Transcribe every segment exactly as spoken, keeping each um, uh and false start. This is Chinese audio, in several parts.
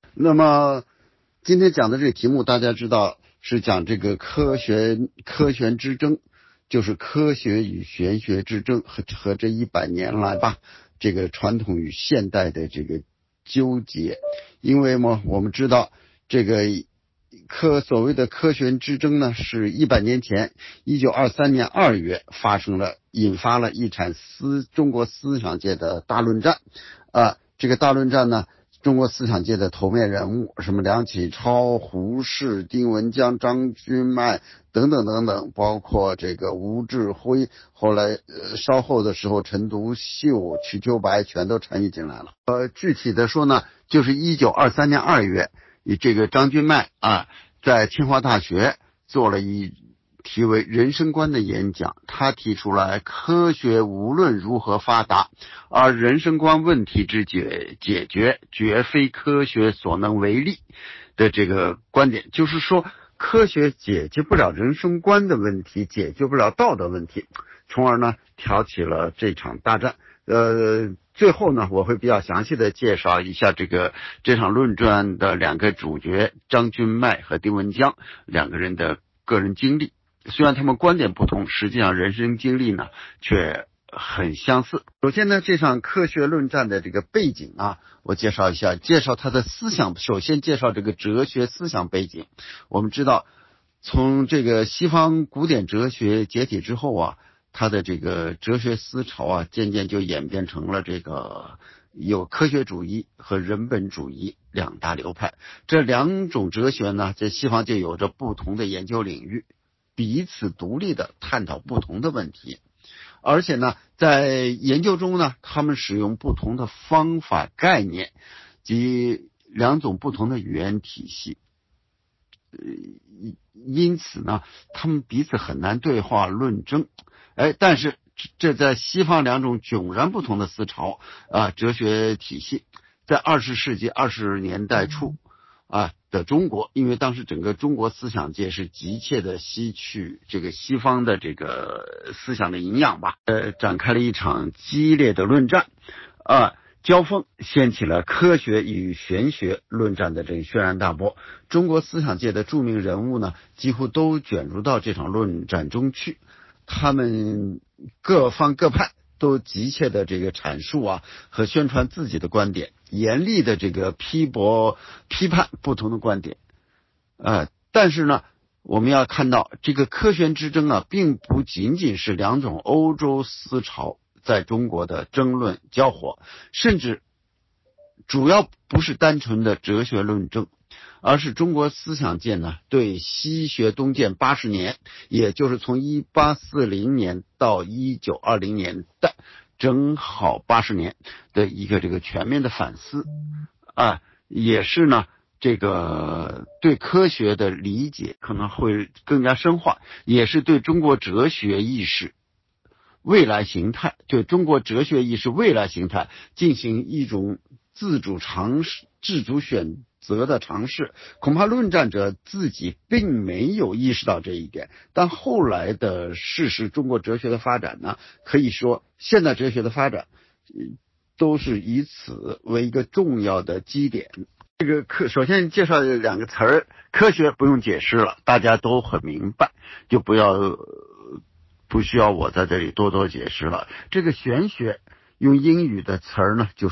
那么今天讲的这个题目，大家知道是讲这个科学科学之争，就是科学与玄学之争和和这一百年来吧，这个传统与现代的这个纠结。因为嘛，我们知道这个科所谓的科学之争呢，是一百年前，一九二三年二月发生了，引发了一场思中国思想界的大论战。啊，这个大论战呢，中国思想界的头面人物，什么梁启超、胡适、丁文江、张君迈等等等等，包括这个吴志辉，后来呃稍后的时候陈独秀、瞿秋白全都参与进来了。呃，具体的说呢，就是一九二三年二月，以这个张君迈啊，在清华大学做了一题为人生观的演讲，他提出来科学无论如何发达，而人生观问题之解解决绝非科学所能为力的这个观点，就是说科学解决不了人生观的问题，解决不了道德问题，从而呢挑起了这场大战。呃，最后呢，我会比较详细的介绍一下这个这场论战的两个主角张君迈和丁文江两个人的个人经历。虽然他们观点不同，实际上人生经历呢却很相似。首先呢，这场科学论战的这个背景啊，我介绍一下，介绍他的思想。首先介绍这个哲学思想背景。我们知道，从这个西方古典哲学解体之后啊，他的这个哲学思潮啊，渐渐就演变成了这个有科学主义和人本主义两大流派。这两种哲学呢，在西方就有着不同的研究领域，彼此独立的探讨不同的问题，而且呢，在研究中呢，他们使用不同的方法概念及两种不同的语言体系，因此呢，他们彼此很难对话论争。哎，但是这在西方两种迥然不同的思潮啊，哲学体系，在二十世纪二十年代初啊的中国，因为当时整个中国思想界是急切的吸取这个西方的这个思想的营养吧，呃，展开了一场激烈的论战啊，交锋，掀起了科学与玄学论战的这个轩然大波。中国思想界的著名人物呢，几乎都卷入到这场论战中去，他们各方各派都急切的这个阐述啊和宣传自己的观点，严厉的这个批驳批判不同的观点。呃，但是呢，我们要看到这个科学之争啊，并不仅仅是两种欧洲思潮在中国的争论交火，甚至主要不是单纯的哲学论争，而是中国思想界呢对西学东渐八十年，也就是从一八四零年到一九二零年代，正好八十年的一个这个全面的反思啊，也是呢这个对科学的理解可能会更加深化，也是对中国哲学意识未来形态，对中国哲学意识未来形态进行一种自主尝试、自主选择的尝试。恐怕论战者自己并没有意识到这一点，但后来的事实，中国哲学的发展呢，可以说现代哲学的发展都是以此为一个重要的基点。这个科首先介绍两个词儿，科学不用解释了，大家都很明白，就不要不需要我在这里多多解释了。这个玄学用英语的词儿呢，就是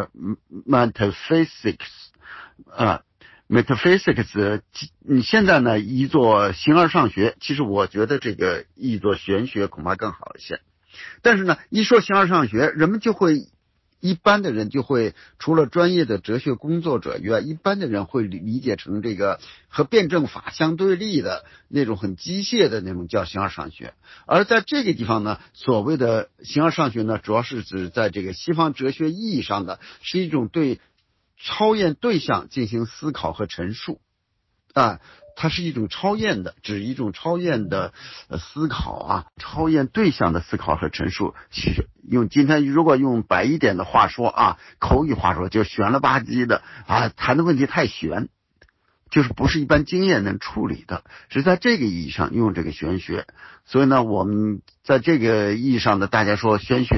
metaphysics 啊 metaphysics 你现在呢译作形而上学，其实我觉得这个译作玄学恐怕更好一些。但是呢，一说形而上学，人们就会一般的人就会，除了专业的哲学工作者以外，一般的人会理解成这个和辩证法相对立的那种很机械的那种叫形而上学。而在这个地方呢，所谓的形而上学呢，主要是指在这个西方哲学意义上的，是一种对超验对象进行思考和陈述啊。它是一种超验的，指一种超验的呃思考啊，超验对象的思考和陈述。用今天如果用白一点的话说啊，口语话说，就悬了吧唧的啊，谈的问题太悬，就是不是一般经验能处理的，是在这个意义上用这个玄学。所以呢，我们在这个意义上的大家说玄学，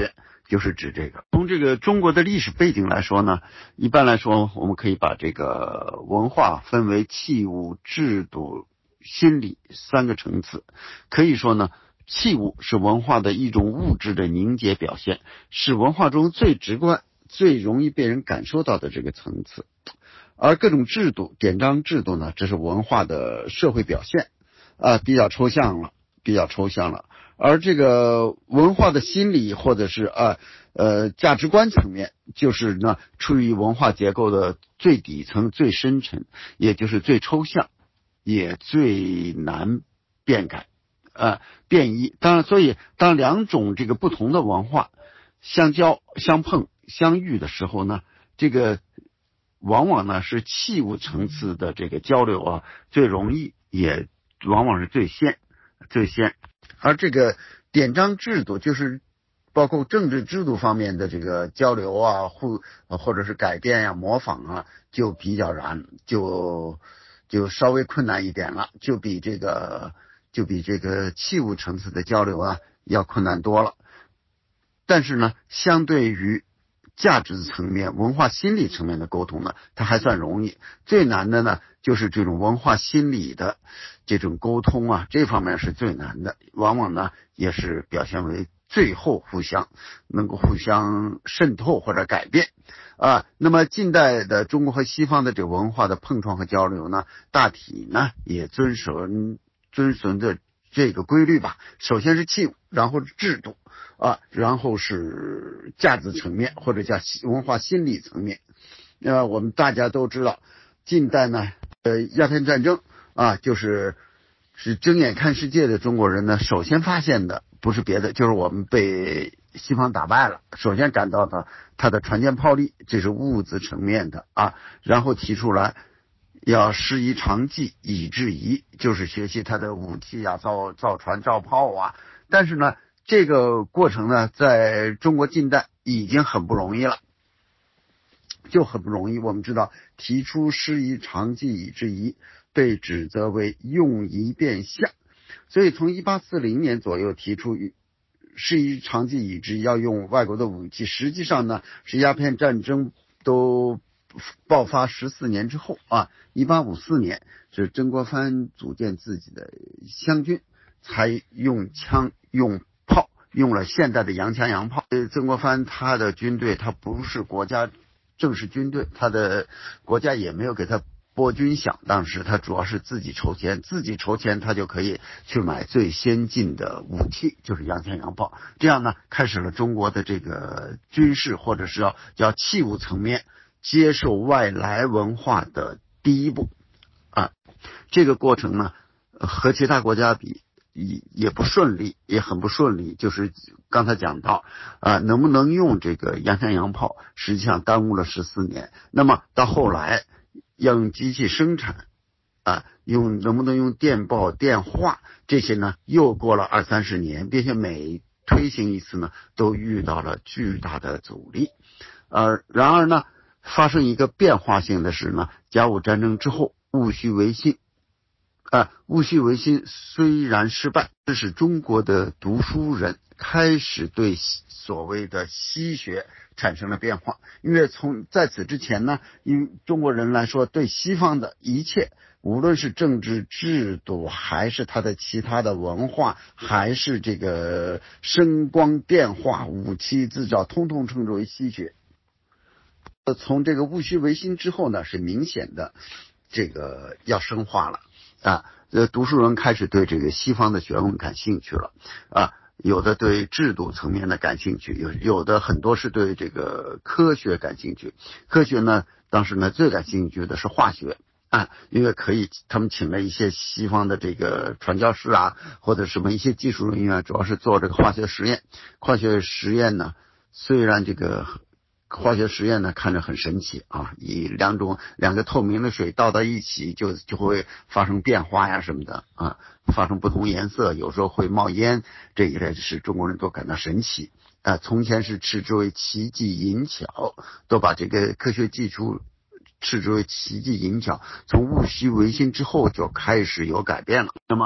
就是指这个。从这个中国的历史背景来说呢，一般来说我们可以把这个文化分为器物、制度、心理三个层次。可以说呢，器物是文化的一种物质的凝结表现，是文化中最直观、最容易被人感受到的这个层次。而各种制度、典章制度呢，这是文化的社会表现，啊、呃，比较抽象了，比较抽象了。而这个文化的心理或者是啊 呃, 呃价值观层面，就是呢处于文化结构的最底层、最深沉，也就是最抽象，也最难变改。呃，变异。当然，所以当两种这个不同的文化相交、相碰、相遇的时候呢，这个往往呢是器物层次的这个交流啊最容易，也往往是最先、最先。而这个典章制度，就是包括政治制度方面的这个交流啊，互或者是改变呀、啊、模仿啊，就比较难，就就稍微困难一点了，就比这个。就比这个器物层次的交流啊要困难多了。但是呢，相对于价值层面、文化心理层面的沟通呢，它还算容易。最难的呢，就是这种文化心理的这种沟通啊，这方面是最难的，往往呢也是表现为最后互相能够互相渗透或者改变啊。那么近代的中国和西方的这个文化的碰撞和交流呢，大体呢也遵守遵循的这个规律吧。首先是器物，然后是制度啊，然后是价值层面或者叫文化心理层面。呃，我们大家都知道，近代呢，呃，鸦片战争啊，就是是睁眼看世界的中国人呢，首先发现的不是别的，就是我们被西方打败了。首先感到的它的船舰炮力，这是物质层面的啊，然后提出来。要师夷长技以制夷，就是学习他的武器啊，造造船造炮啊。但是呢，这个过程呢，在中国近代已经很不容易了，就很不容易。我们知道，提出师夷长技以制夷，被指责为用夷变相，所以从一八四零年左右提出师夷长技以制夷要用外国的武器，实际上呢，是鸦片战争都爆发十四年之后啊，一八五四年是曾国藩组建自己的湘军，才用枪用炮，用了现代的洋枪洋炮。曾国藩他的军队，他不是国家正式军队，他的国家也没有给他拨军饷，当时他主要是自己筹钱，自己筹钱他就可以去买最先进的武器，就是洋枪洋炮。这样呢，开始了中国的这个军事或者是要叫器物层面接受外来文化的第一步啊。这个过程呢，和其他国家比也也不顺利，也很不顺利。就是刚才讲到啊，能不能用这个洋枪洋炮，实际上耽误了十四年。那么到后来要用机器生产啊，用能不能用电报、电话这些呢？又过了二三十年，并且每推行一次呢，都遇到了巨大的阻力。呃，然而呢，发生一个变化性的是呢，甲午战争之后，戊戌维新，啊，戊戌维新虽然失败，这是中国的读书人开始对所谓的西学产生了变化。因为从在此之前呢，因为中国人来说，对西方的一切，无论是政治制度，还是它的其他的文化，还是这个声光电化、武器制造，通通称之为西学。从这个戊戌维新之后呢，是明显的这个要深化了啊，呃，读书人开始对这个西方的学问感兴趣了啊，有的对制度层面的感兴趣，有有的很多是对这个科学感兴趣。科学呢，当时呢最感兴趣的是化学啊，因为可以他们请了一些西方的这个传教士啊，或者什么一些技术人员，主要是做这个化学实验。化学实验呢，虽然这个化学实验呢看着很神奇啊，以两种两个透明的水倒到一起就就会发生变化呀什么的啊，发生不同颜色，有时候会冒烟，这一类是中国人都感到神奇啊。从前是斥之为奇技淫巧，都把这个科学技术斥之为奇技淫巧。从戊戌维新之后就开始有改变了。那么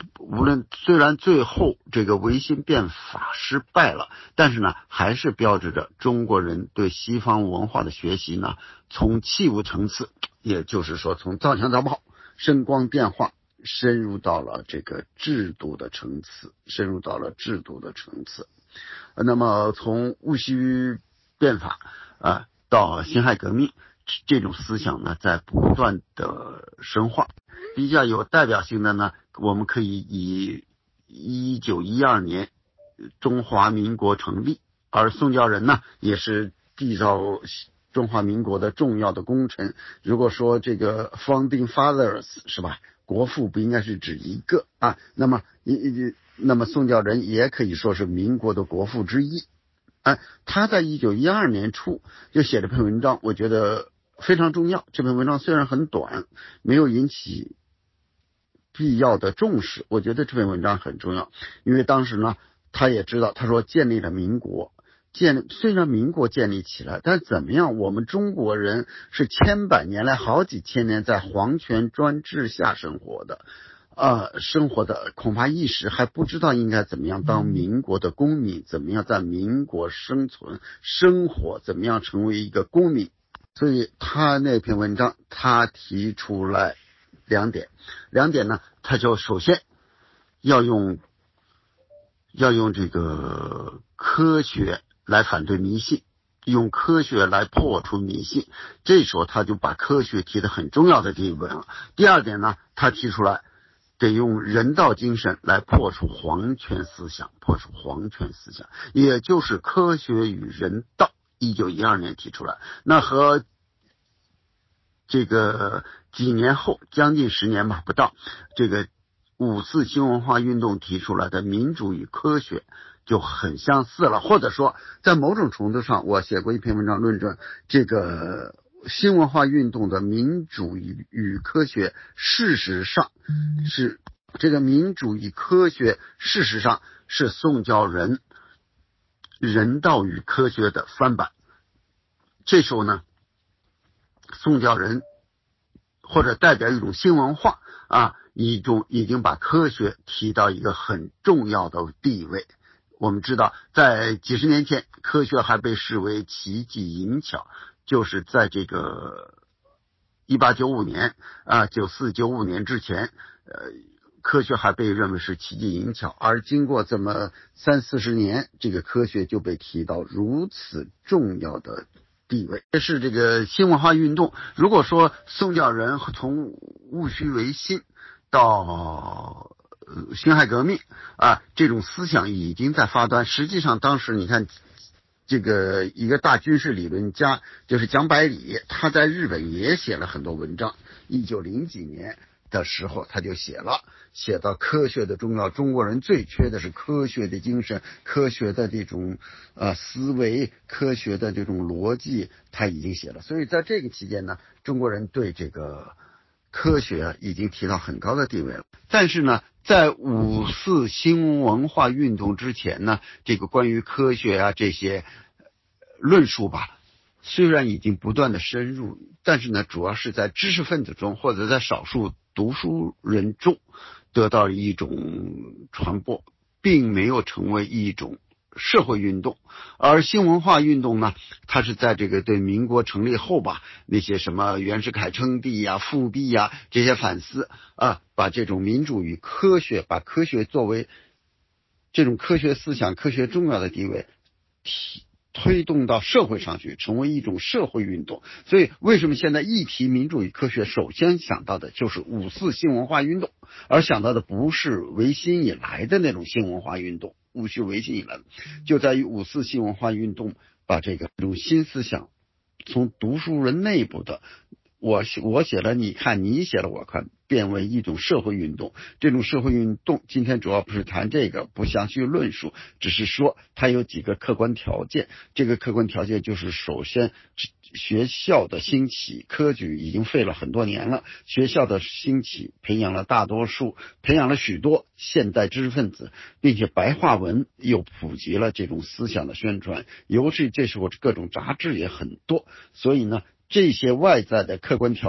无论虽然最后这个维新变法失败了，但是呢，还是标志着中国人对西方文化的学习呢，从器物层次，也就是说从造枪造炮、声光电化，深入到了这个制度的层次，深入到了制度的层次。那么从戊戌变法啊到辛亥革命，这种思想呢在不断的深化。比较有代表性的呢，我们可以以一九一二年中华民国成立，而宋教仁呢也是缔造中华民国的重要的功臣。如果说这个 founding fathers 是吧，国父不应该是指一个啊，那么那么宋教仁也可以说是民国的国父之一。哎、啊，他在一九一二年初就写了篇文章，我觉得非常重要。这篇文章虽然很短，没有引起必要的重视，我觉得这篇文章很重要，因为当时呢，他也知道，他说建立了民国，建虽然民国建立起来，但怎么样，我们中国人是千百年来好几千年在皇权专制下生活的，呃，生活的恐怕一时还不知道应该怎么样当民国的公民，怎么样在民国生存生活，怎么样成为一个公民。所以他那篇文章，他提出来两点，两点呢，他就首先要用要用这个科学来反对迷信，用科学来破除迷信，这时候他就把科学提得很重要的地位了。第二点呢，他提出来得用人道精神来破除皇权思想，破除皇权思想，也就是科学与人道。一九一二年提出来，那和这个几年后，将近十年吧，不到，这个五四新文化运动提出来的民主与科学就很相似了。或者说，在某种程度上，我写过一篇文章论证这个新文化运动的民主与与科学，事实上是这个民主与科学，事实上是宋教仁人道与科学的翻版。这时候呢，宋教仁或者代表一种新文化啊，一种已经把科学提到一个很重要的地位。我们知道，在几十年前，科学还被视为奇技淫巧，就是在这个一八九五年啊，九四九五年之前，呃。科学还被认为是奇技淫巧，而经过这么三四十年，这个科学就被提到如此重要的地位。这是这个新文化运动。如果说宋教仁从戊戌维新到辛亥革命啊，这种思想已经在发端。实际上，当时你看，这个一个大军事理论家就是蒋百里，他在日本也写了很多文章。一九零几年。的时候他就写了，写到科学的重要，中国人最缺的是科学的精神，科学的这种呃思维，科学的这种逻辑，他已经写了。所以在这个期间呢，中国人对这个科学已经提到很高的地位了。但是呢，在五四新文化运动之前呢，这个关于科学啊这些论述吧，虽然已经不断的深入，但是呢，主要是在知识分子中或者在少数读书人中得到一种传播，并没有成为一种社会运动。而新文化运动呢，它是在这个对民国成立后吧，那些什么袁世凯称帝呀、复辟呀这些反思啊，把这种民主与科学，把科学作为这种科学思想、科学重要的地位提推动到社会上去，成为一种社会运动。所以为什么现在一提民主与科学，首先想到的就是五四新文化运动，而想到的不是维新以来的那种新文化运动，戊戌维新以来，就在于五四新文化运动把这个这种新思想从读书人内部的我我写了你看，你写了我看，变为一种社会运动。这种社会运动今天主要不是谈这个，不详细论述，只是说它有几个客观条件。这个客观条件就是，首先学校的兴起，科举已经废了很多年了，学校的兴起培养了大多数培养了许多现代知识分子，并且白话文又普及了这种思想的宣传，尤其这时候各种杂志也很多。所以呢，这些外在的客观条件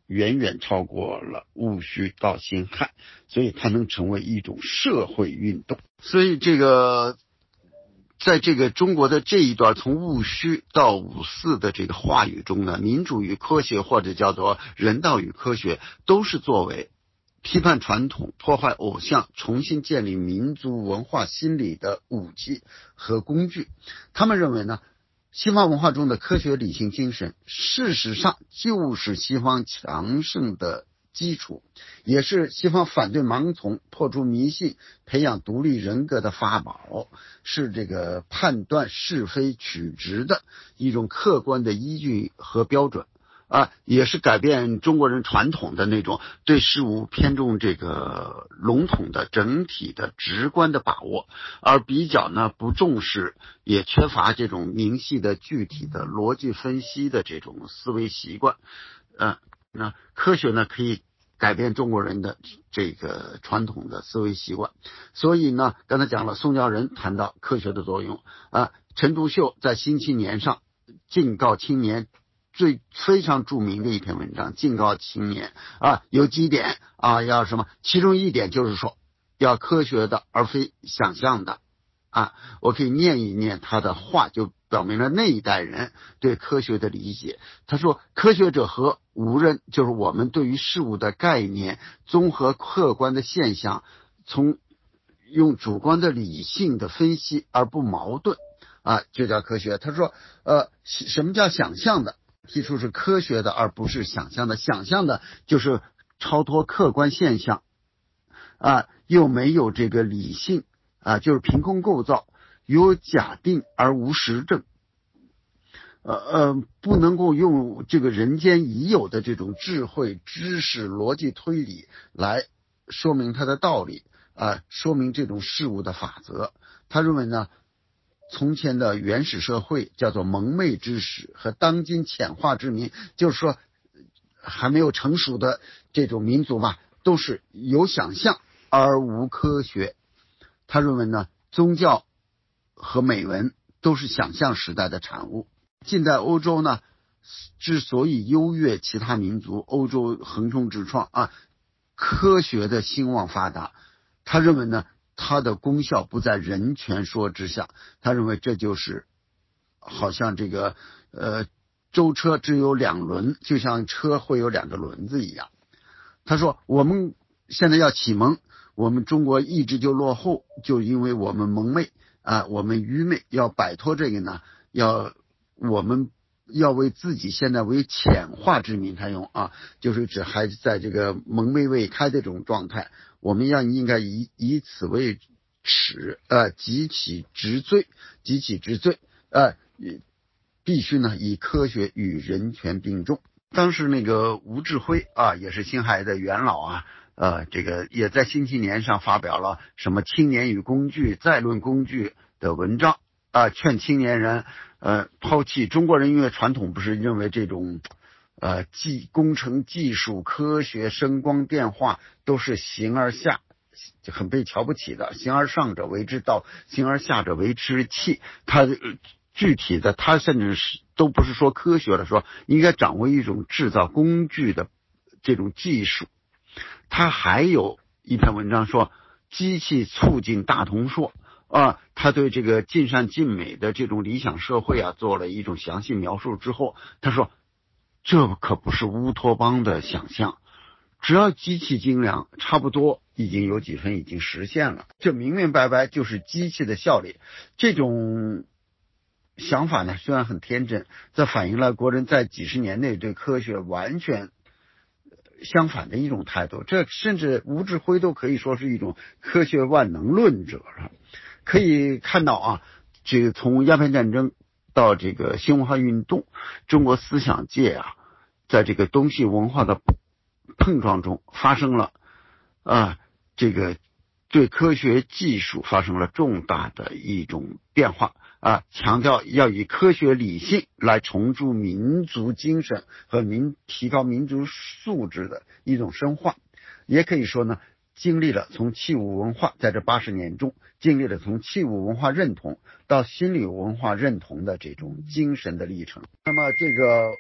远远超过了戊戌到辛亥，所以它能成为一种社会运动。所以这个在这个中国的这一段从戊戌到戊巳的这个话语中呢，民主与科学或者叫做人道与科学，都是作为批判传统、破坏偶像、重新建立民族文化心理的武器和工具。他们认为呢，西方文化中的科学理性精神，事实上就是西方强盛的基础，也是西方反对盲从、破除迷信、培养独立人格的法宝，是这个判断是非曲直的一种客观的依据和标准啊，也是改变中国人传统的那种对事物偏重这个笼统的整体的直观的把握，而比较呢不重视，也缺乏这种明细的具体的逻辑分析的这种思维习惯。呃，那科学呢可以改变中国人的这个传统的思维习惯。所以呢，刚才讲了，宋教仁谈到科学的作用啊，陈独秀在《新青年》上警告青年。最非常著名的一篇文章，警告青年啊，有几点啊，要什么？其中一点就是说，要科学的，而非想象的啊。我可以念一念他的话，就表明了那一代人对科学的理解。他说，科学者和无人，就是我们对于事物的概念，综合客观的现象，从用主观的理性的分析而不矛盾啊，就叫科学。他说，呃，什么叫想象的？提出是科学的，而不是想象的。想象的就是超脱客观现象啊，又没有这个理性啊，就是凭空构造，有假定而无实证。呃呃，不能够用这个人间已有的这种智慧、知识、逻辑推理来说明它的道理啊，说明这种事物的法则。他认为呢，从前的原始社会叫做蒙昧之始，和当今浅化之民，就是说还没有成熟的这种民族嘛，都是有想象而无科学。他认为呢，宗教和美文都是想象时代的产物。近代欧洲呢，之所以优越其他民族，欧洲横冲直撞啊，科学的兴旺发达，他认为呢，它的功效不在人权说之下。他认为这就是好像这个呃舟车只有两轮，就像车会有两个轮子一样。他说我们现在要启蒙，我们中国一直就落后，就因为我们蒙昧啊，我们愚昧，要摆脱这个呢，要我们要为自己现在为浅化之民，他用啊，就是指还是在这个蒙昧未开的这种状态，我们要应该以以此为耻，呃，急起直追，急起直追，呃，必须呢以科学与人权并重。当时那个吴志辉啊，也是辛亥的元老啊，呃，这个也在《新青年》上发表了什么青年与工具、再论工具的文章啊，劝青年人呃抛弃中国人，因为传统不是认为这种呃技工程技术、科学、声光电化都是形而下，很被瞧不起的，形而上者为之道，形而下者为之器。他、呃、具体的，他甚至是都不是说科学了，说应该掌握一种制造工具的这种技术。他还有一篇文章说，机器促进大同说啊，他对这个尽善尽美的这种理想社会啊做了一种详细描述之后，他说这可不是乌托邦的想象，只要机器精良，差不多已经有几分已经实现了，这明明白白就是机器的效力。这种想法呢虽然很天真，这反映了国人在几十年内对科学完全相反的一种态度。这甚至吴志辉都可以说是一种科学万能论者。可以看到啊，这个从鸦片战争到这个新文化运动，中国思想界啊，在这个东西文化的碰撞中发生了啊，这个对科学技术发生了重大的一种变化啊，强调要以科学理性来重铸民族精神和民提高民族素质的一种深化。也可以说呢，经历了从器物文化在这八十年中经历了从器物文化认同到心理文化认同的这种精神的历程。那么这个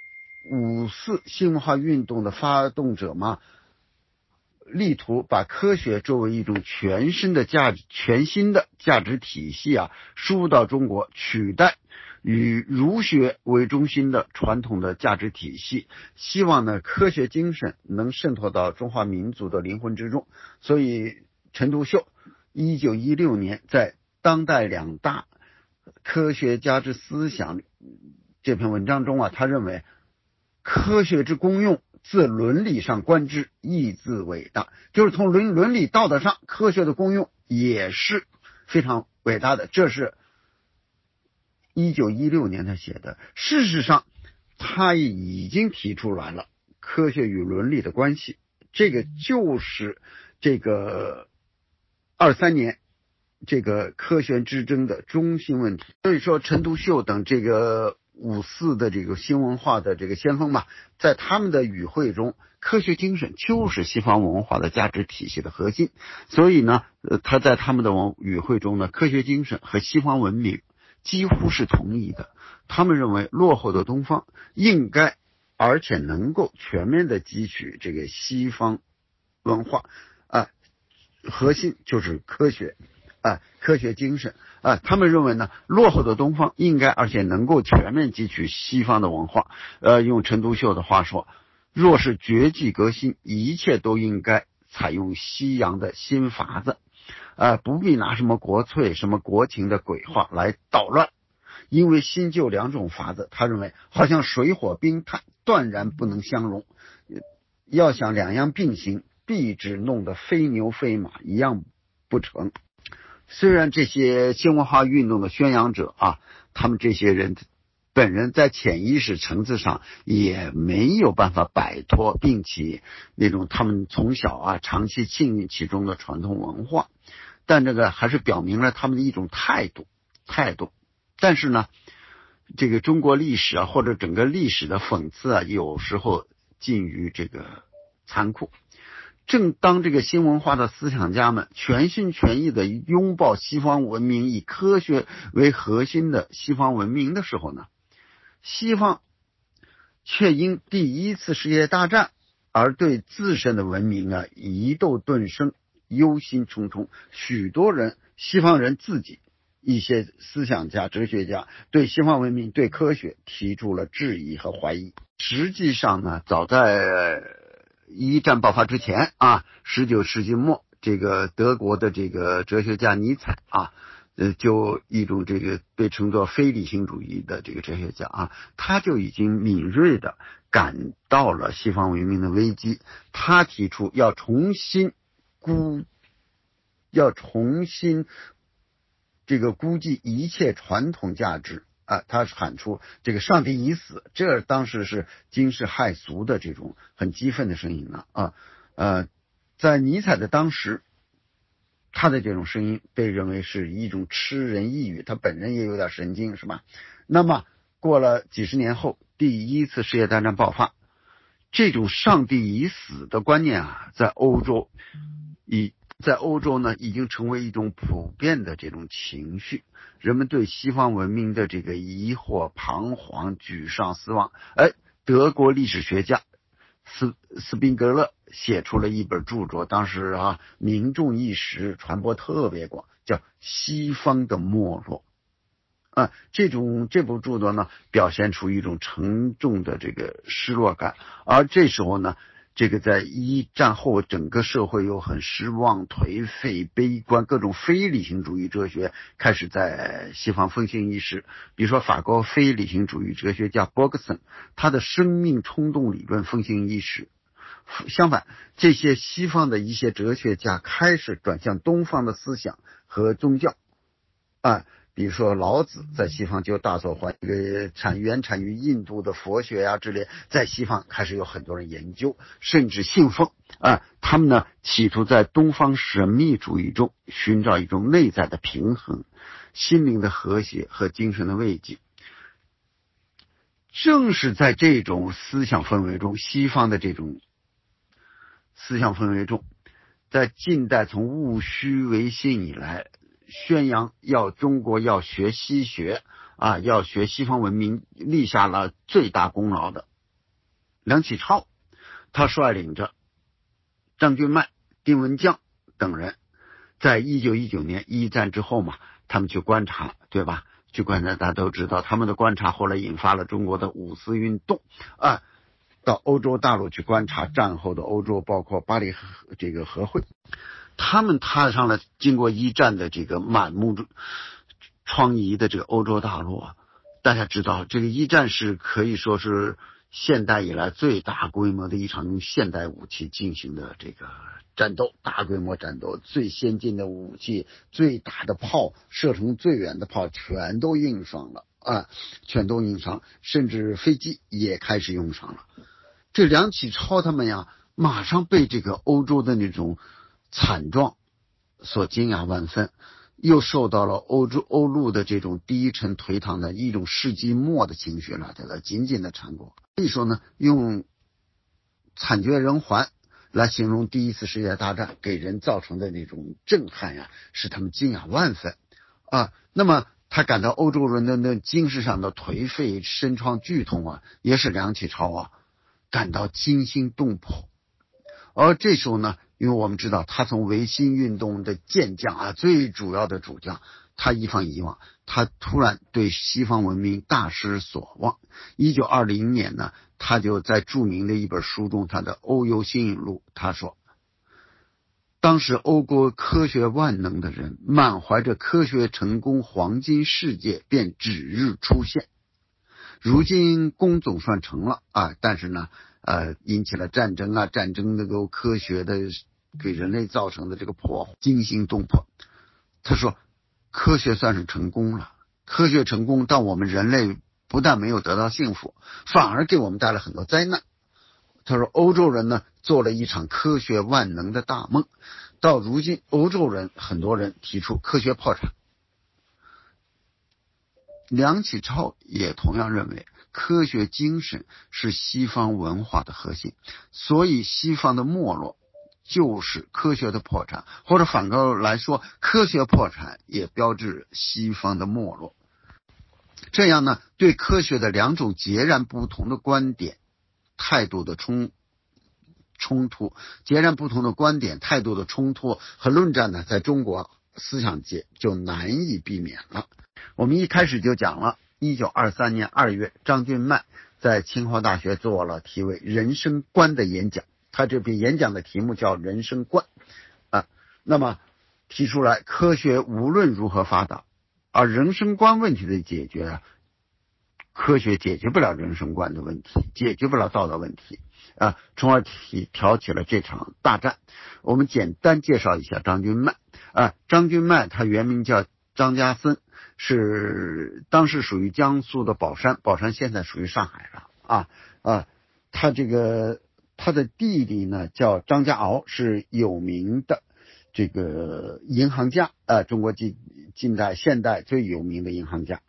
五四新文化运动的发动者嘛，力图把科学作为一种全新的价值、全新的价值体系啊，输入到中国，取代以儒学为中心的传统的价值体系，希望呢科学精神能渗透到中华民族的灵魂之中。所以陈独秀一九一六年在《当代两大科学家之思想》这篇文章中啊，他认为科学之功用自伦理上观之，亦自伟大，就是从伦伦理道德上，科学的功用也是非常伟大的。这是一九一六年他写的。事实上他已经提出来了科学与伦理的关系，这个就是这个二三年这个科学之争的中心问题。所以说陈独秀等这个五四的这个新文化的这个先锋嘛，在他们的语汇中，科学精神就是西方文化的价值体系的核心。所以呢，呃，他在他们的语汇中呢，科学精神和西方文明几乎是同一的。他们认为落后的东方应该而且能够全面的汲取这个西方文化啊，核心就是科学啊，科学精神啊，他们认为呢，落后的东方应该而且能够全面汲取西方的文化。呃，用陈独秀的话说，若是绝技革新，一切都应该采用西洋的新法子，啊，不必拿什么国粹、什么国情的鬼话来捣乱。因为新旧两种法子，他认为好像水火冰炭，断然不能相容。要想两样并行，必只弄得非牛非马一样不成。虽然这些新文化运动的宣扬者啊，他们这些人本人在潜意识层次上也没有办法摆脱并且那种他们从小啊长期浸淫其中的传统文化，但这个还是表明了他们的一种态度态度。但是呢，这个中国历史啊，或者整个历史的讽刺啊，有时候近于这个残酷。正当这个新文化的思想家们全心全意的拥抱西方文明，以科学为核心的西方文明的时候呢，西方却因第一次世界大战而对自身的文明啊疑窦顿生，忧心忡忡。许多人，西方人自己一些思想家、哲学家对西方文明、对科学提出了质疑和怀疑。实际上呢，早在一战爆发之前啊，十九世纪末，这个德国的这个哲学家尼采啊，呃，就一种这个被称作非理性主义的这个哲学家啊，他就已经敏锐的感到了西方文明的危机。他提出要重新估，要重新这个估计一切传统价值。啊，他喊出这个上帝已死，这当时是惊世骇俗的这种很激愤的声音了啊。呃，在尼采的当时，他的这种声音被认为是一种痴人异语，他本人也有点神经，是吧？那么过了几十年后，第一次世界大战爆发，这种上帝已死的观念啊，在欧洲以在欧洲呢，已经成为一种普遍的这种情绪。人们对西方文明的这个疑惑、彷徨、沮丧、失望。哎，德国历史学家斯斯宾格勒写出了一本著作，当时啊名重一时，传播特别广，叫《西方的没落》。啊，这种这部著作呢，表现出一种沉重的这个失落感。而这时候呢，这个在一战后整个社会又很失望、颓废、悲观，各种非理性主义哲学开始在西方风行一时。比如说法国非理性主义哲学家伯格森，他的生命冲动理论风行一时。相反，这些西方的一些哲学家开始转向东方的思想和宗教啊。比如说老子在西方就大受欢迎，这个产原产于印度的佛学呀、啊、之类，在西方开始有很多人研究，甚至信奉啊。他们呢企图在东方神秘主义中寻找一种内在的平衡、心灵的和谐和精神的慰藉。正是在这种思想氛围中，西方的这种思想氛围中，在近代从戊戌维新以来，宣扬要中国要学西学啊，要学西方文明，立下了最大功劳的梁启超，他率领着张君迈、丁文江等人，在一九一九年一战之后嘛，他们去观察，对吧？去观察，大家都知道，他们的观察后来引发了中国的五四运动啊，到欧洲大陆去观察战后的欧洲，包括巴黎这个和会，他们踏上了经过一战的这个满目疮痍的这个欧洲大陆啊。大家知道，这个一战是可以说是现代以来最大规模的一场用现代武器进行的这个战斗，大规模战斗，最先进的武器，最大的炮，射程最远的炮全都用上了啊，全都用上，甚至飞机也开始用上了。这梁启超他们呀，马上被这个欧洲的那种惨状所惊讶万分，又受到了欧洲欧陆的这种低沉颓唐的一种世纪末的情绪了，这个紧紧的缠裹。所以说呢，用惨绝人寰来形容第一次世界大战给人造成的那种震撼呀，使他们惊讶万分啊。那么他感到欧洲人的那精神上的颓废、身创剧痛啊，也使梁启超啊感到惊心动魄。而这时候呢，因为我们知道他从维新运动的健将啊，最主要的主将，他一放遗忘，他突然对西方文明大失所望。一九二零年呢，他就在著名的一本书中，他的《欧游新引录》，他说，当时欧国科学万能的人，满怀着科学成功黄金世界便指日出现。如今功总算成了啊，但是呢呃，引起了战争啊，战争那个科学的给人类造成的这个破坏，惊心动魄。他说，科学算是成功了，科学成功，但我们人类不但没有得到幸福，反而给我们带来很多灾难。他说，欧洲人呢做了一场科学万能的大梦，到如今，欧洲人很多人提出科学破产。梁启超也同样认为，科学精神是西方文化的核心，所以西方的没落就是科学的破产，或者反过来说，科学破产也标志西方的没落。这样呢，对科学的两种截然不同的观点态度的冲冲突截然不同的观点态度的冲突和论战呢，在中国思想界就难以避免了。我们一开始就讲了，一九二三年二月，张君迈在清华大学做了题为人生观的演讲，他这篇演讲的题目叫人生观啊。那么提出来，科学无论如何发达，而人生观问题的解决啊，科学解决不了人生观的问题，解决不了道德问题啊，从而提挑起了这场大战。我们简单介绍一下张君迈啊，张君迈他原名叫张家森，是当时属于江苏的宝山，宝山现在属于上海了啊啊，他这个他的弟弟呢叫张家敖，是有名的这个银行家啊，中国近近代现代最有名的银行家。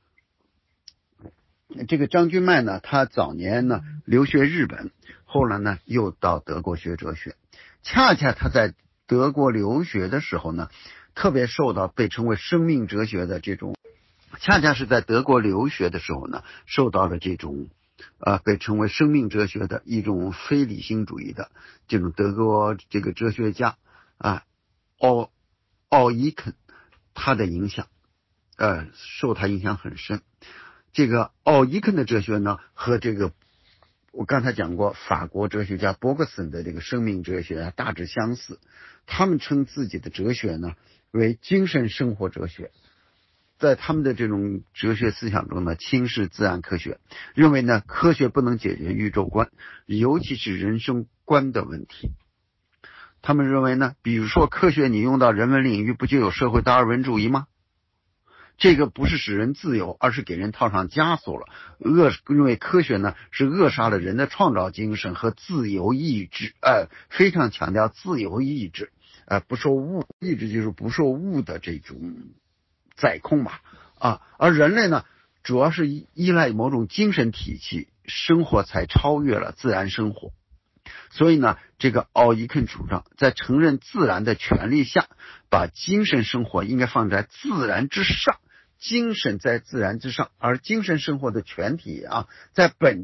这个张君迈呢，他早年呢留学日本，后来呢又到德国学哲学。恰恰他在德国留学的时候呢，特别受到被称为生命哲学的这种，恰恰是在德国留学的时候呢，受到了这种呃被称为生命哲学的一种非理性主义的这种德国这个哲学家啊奥奥伊肯他的影响，呃受他影响很深。这个奥伊肯的哲学呢，和这个我刚才讲过法国哲学家伯格森的这个生命哲学大致相似。他们称自己的哲学呢为精神生活哲学，在他们的这种哲学思想中呢，轻视自然科学，认为呢科学不能解决宇宙观，尤其是人生观的问题。他们认为呢，比如说科学你用到人文领域，不就有社会达尔文主义吗？这个不是使人自由，而是给人套上枷锁了。扼认为科学呢是扼杀了人的创造精神和自由意志，呃，非常强调自由意志，呃，不受物意志就是不受物的这种宰控吧，啊，而人类呢，主要是依赖某种精神体系，生活才超越了自然生活。所以呢，这个奥伊肯主张在承认自然的权利下，把精神生活应该放在自然之上。精神在自然之上，而精神生活的全体啊，在本质上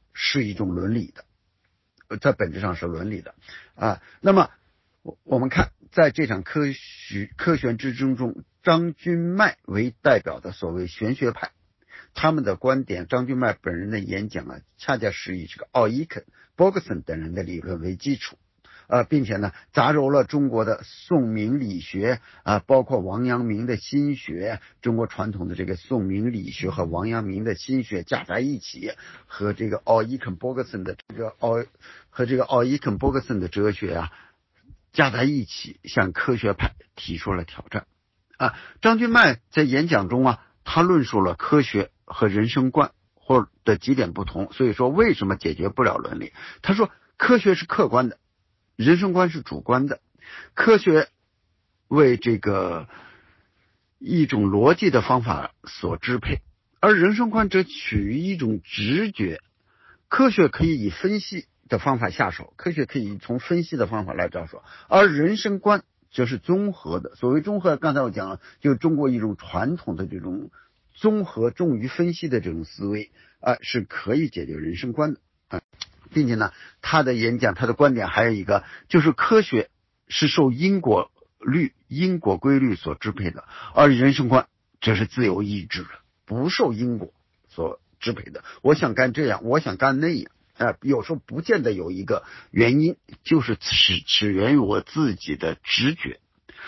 是一种伦理的，在本质上是伦理的啊。那么我我们看在这场科学科学之争中，张君迈为代表的所谓玄学派，他们的观点，张君迈本人的演讲啊，恰恰是以这个奥伊肯、伯格森等人的理论为基础，呃，并且呢，杂糅了中国的宋明理学啊、呃，包括王阳明的心学，中国传统的这个宋明理学和王阳明的心学加在一起，和这个奥伊肯、伯格森的这个奥和这个奥伊肯、伯格森的哲学啊加在一起，向科学派提出了挑战啊。张君迈在演讲中啊，他论述了科学和人生观或的几点不同，所以说为什么解决不了伦理？他说科学是客观的，人生观是主观的，科学为这个一种逻辑的方法所支配，而人生观则取于一种直觉。科学可以以分析的方法下手，科学可以从分析的方法来着手，而人生观则是综合的。所谓综合，刚才我讲了，就是中国一种传统的这种综合重于分析的这种思维啊、呃，是可以解决人生观的啊、呃，并且呢，他的演讲，他的观点还有一个，就是科学是受因果律、因果规律所支配的，而人生观则是自由意志的，不受因果所支配的。我想干这样，我想干那样。呃，有时候不见得有一个原因，就是只只源于我自己的直觉。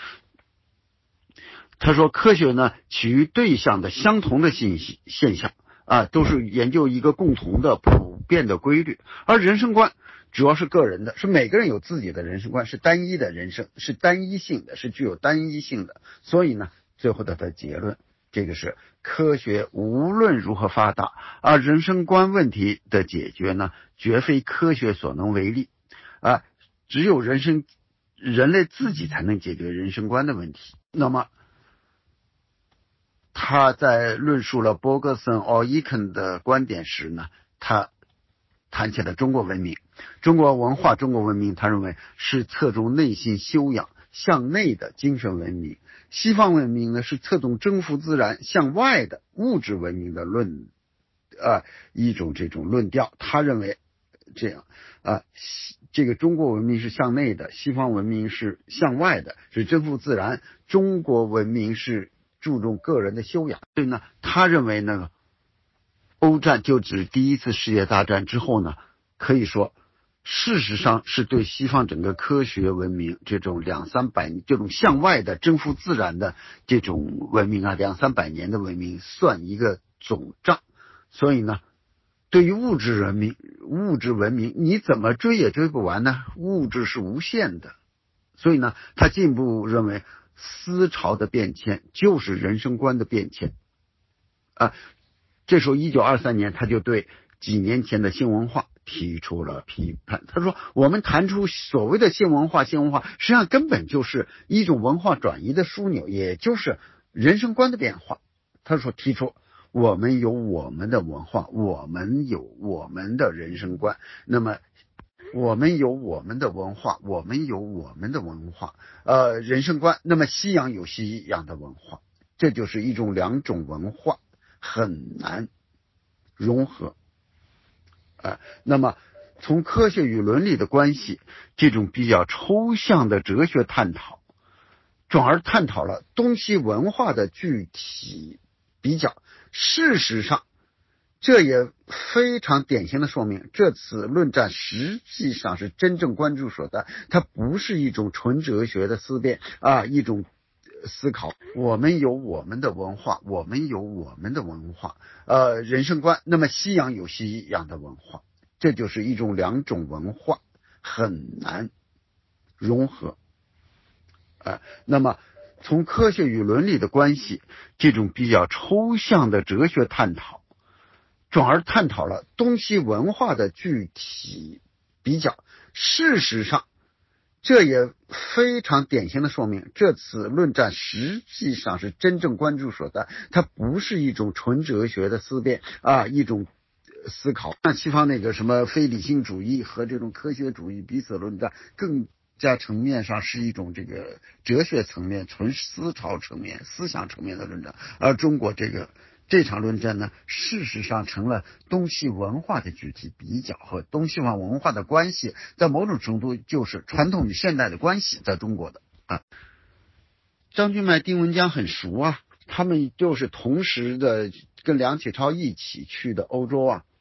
他说，科学呢，起于对象的相同的信息现象啊，都是研究一个共同的普遍的规律，而人生观主要是个人的，是每个人有自己的人生观，是单一的人生，是单一性的，是具有单一性的。所以呢，最后的结论，这个是科学无论如何发达，而人生观问题的解决呢，绝非科学所能为力啊，只有人生人类自己才能解决人生观的问题。那么他在论述了伯格森、奥伊肯的观点时呢，他谈起了中国文明、中国文化、中国文明，他认为是侧重内心修养、向内的精神文明。西方文明呢，是侧重征服自然、向外的物质文明的论，呃，一种这种论调。他认为这样啊、呃，这个中国文明是向内的，西方文明是向外的，是征服自然。中国文明是注重个人的修养。所以呢，他认为呢，欧战就指第一次世界大战之后呢，可以说事实上是对西方整个科学文明这种两三百这种向外的征服自然的这种文明啊，两三百年的文明算一个总账。所以呢，对于物质文明物质文明你怎么追也追不完呢，物质是无限的。所以呢，他进一步认为思潮的变迁就是人生观的变迁啊。这时候一九二三年他就对几年前的新文化提出了批判。他说，我们谈出所谓的新文化新文化实际上根本就是一种文化转移的枢纽，也就是人生观的变化。他说，提出我们有我们的文化，我们有我们的人生观，那么我们有我们的文化，我们有我们的文化呃，人生观，那么西洋有西洋的文化，这就是一种两种文化很难融合呃，那么从科学与伦理的关系这种比较抽象的哲学探讨，转而探讨了东西文化的具体比较。事实上这也非常典型的说明，这次论战实际上是真正关注所在，它不是一种纯哲学的思辨啊，一种思考。我们有我们的文化，我们有我们的文化呃，人生观，那么西洋有西洋的文化，这就是一种两种文化很难融合呃，那么从科学与伦理的关系这种比较抽象的哲学探讨，转而探讨了东西文化的具体比较。事实上这也非常典型的说明，这次论战实际上是真正关注所在，它不是一种纯哲学的思辨啊，一种思考。像西方那个什么非理性主义和这种科学主义彼此论战，更加层面上是一种这个哲学层面、纯思潮层面、思想层面的论战。而中国这个这场论战呢，事实上成了东西文化的具体比较和东西方文化的关系，在某种程度就是传统与现代的关系，在中国的啊。张君迈、丁文江很熟啊，他们就是同时的跟梁启超一起去的欧洲啊，